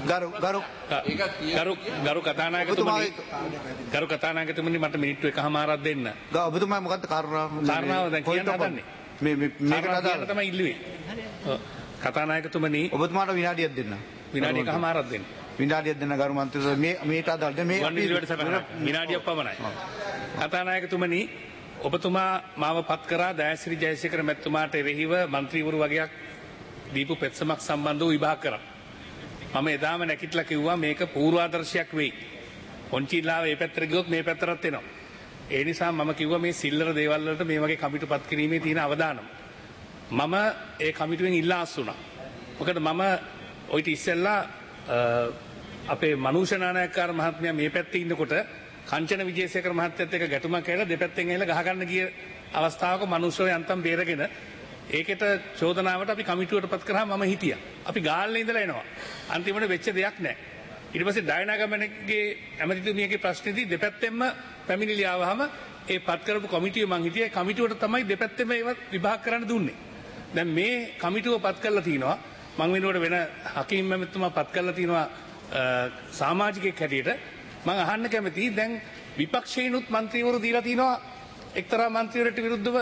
ගරු කතානායකතුමනි මට මිනිත්තු 1කමාරක් දෙන්න. ඔබතුමා මොකද්ද කාරණාව දැන් කියන්න හදන්නේ. මේකට අදාළ තමයි ඉල්ලුවේ. කතානායකතුමනි ඔබතුමාට විනාඩියක් දෙන්න. විනාඩි 1කමාරක් දෙන්න. විනාඩියක් දෙන්න ගරු මන්ත්‍රීතුමා මේට අදාළ මේ විනාඩියක් පමණයි. කතානායකතුමනි ඔබතුමා මාව පත් කරා දයාසිරි ජයසේකර මැතිතුමාට එරෙහිව මන්ත්‍රීවරු වගේක් දීපු පෙත්සමක් සම්බන්ධව විභාග කරා. මම එදාම නැකිట్లా කිව්වා මේක පූර්වාදර්ශයක් වෙයි. පොන්චිල්ලාව මේ පැත්තට ගියොත් මේ පැත්තටත් එනවා. ඒ නිසා මම කිව්වා මේ සිල්ලර දේවල් වලට මේ වගේ කමිටු පත් කිරීමේ තියෙන අවදානම. මම ඒ කමිටුවෙන් ඉල්ලා අස්සුණා. මොකද මම ඔයිට ඉස්සෙල්ලා අපේ මනෝෂ නානායක්කාර මහත්මයා මේ පැත්තේ ඉන්නකොට කංචන විජේසේකර මහත්තයත් එක්ක ගැටුමක් ඇවිල්ලා දෙපැත්තෙන් ඇවිල්ලා ගහ ගන්න ගිය අවස්ථාවක මනුෂ්‍යව යන්තම් බේරගෙන ඒකට චෝදනාවට අපි කමිටුවට පත් කරාම මම හිටියා. අපි ගාල්ලේ ඉඳලා එනවා. අන්තිමට වෙච්ච දෙයක් නැහැ. ඊට පස්සේ ඩයනාගමනගේ ඇමතිතුමියගේ ප්‍රශ්නේදී දෙපැත්තෙන්ම පැමිණිලි ආවහම ඒ පත් කරපු කමිටුවේ මං හිටියේ කමිටුවට තමයි දෙපැත්තෙම ඒවත් විභාග කරන්න දුන්නේ. දැන් මේ කමිටුව පත් කරලා තිනවා මං වෙනුවට වෙන හකීම් මැතිතුමා පත් කරලා තිනවා සමාජිකයෙක් හැටියට මං අහන්න කැමතියි දැන් විපක්ෂේනුත් മന്ത്രിවරු දීලා තිනවා එක්තරා മന്ത്രിවරට විරුද්ධව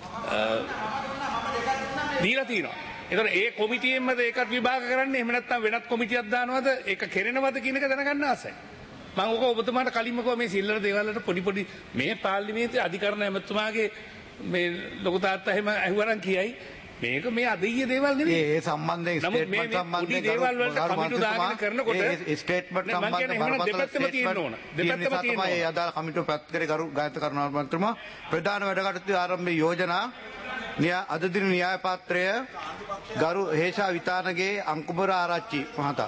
දීලා තිනවා. ඒතර ඒ කොමිටියෙන්මද ඒකත් විභාග කරන්නේ එහෙම නැත්නම් වෙනත් කොමිටියක් දානවද ඒක කෙරෙනවද කියන එක දැනගන්න ආසයි. මම ඔක ඔබතුමාට කලින්ම කිව්වා මේ සිල්ලර දේවල් වලට පොඩි මේ පාර්ලිමේන්තුවේ අධිකරණ ඇමතුමාගේ මේ ලොකු තාත්තා එහෙම අහුවරන් කියයි මේක මේ අදීය දේවල් නෙවෙයි. ඒ සම්බන්ධයෙන් ස්ටේට්මන්ට් සම්බන්ධයෙන් දේවල් වලට කමිටු දාගෙන කරනකොට ඒ ස්ටේට්මන්ට් සම්බන්ධ දෙපැත්තම තියෙන්න ඕන. දෙපැත්තම තියෙන්න ඕන. ඒ අදාළ කමිටුව පත් කරේ ගරු ගායත කරුණාතුමා ප්‍රධාන වැඩ කටයුතු ආරම්භ යෝජනා අද දින න්‍යාය පත්‍රය ගරු හේෂා විතානගේ අංකුබර ආරච්චි මහතා.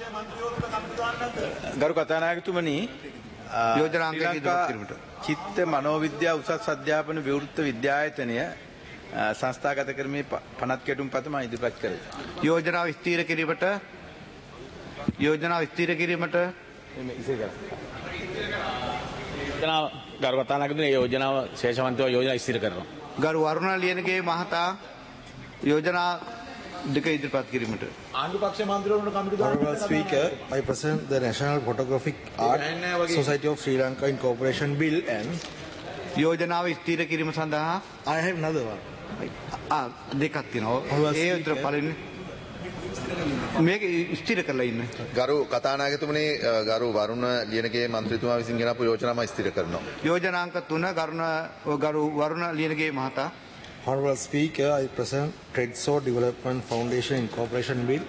ගරු කතානායකතුමනි යෝජනා අංක ඉදිරිපත් කිරීමට චිත්ත මනෝවිද්‍යා උසස් අධ්‍යාපන විවෘත විද්‍යායතනය සංස්ථාගත කරමේ පනත් කෙටුම් පත මම ඉදිරිපත් කරේ. යෝජනාව ස්ථීර කිරීමට ගරු කතානායකතුමනි යෝජනාව ශේෂවන්තව යෝජනා ස්ථීර කරනවා. ගරු වරුණ ලියනගේ මහතා යෝජනා දෙක ඉදිරිපත් කිරීමට ආණ්ඩු පක්ෂ මන්ත්‍රීවරුන්ට කමිටු දාන්න Speaker, I present the National Photographic Art Society of Sri Lanka Incorporation Bill and යෝජනාව ස්ථීර කිරීම සඳහා I have another one. දෙකක් තියෙනවා. ඒ උත්තර පළවෙනි මේක ස්ථීර කරලා ඉන්න. ගරු කතානායකතුමනි ගරු වරුණ ලියනගේ මන්ත්‍රීතුමා විසින් ගෙනාපු යෝජනාව ඉස්තිර කරනවා. යෝජනාංක 3 ගරු වරුණ ලියනගේ මහතා. Honorable Speaker, I present TREDSO Development Foundation Incorporation Bill.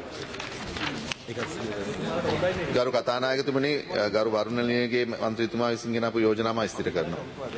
ගරු කතානායකතුමනි ගරු වරුණ ලියනගේ මන්ත්‍රීතුමා විසින් ගෙනාපු යෝජනාව ඉස්තිර කරනවා.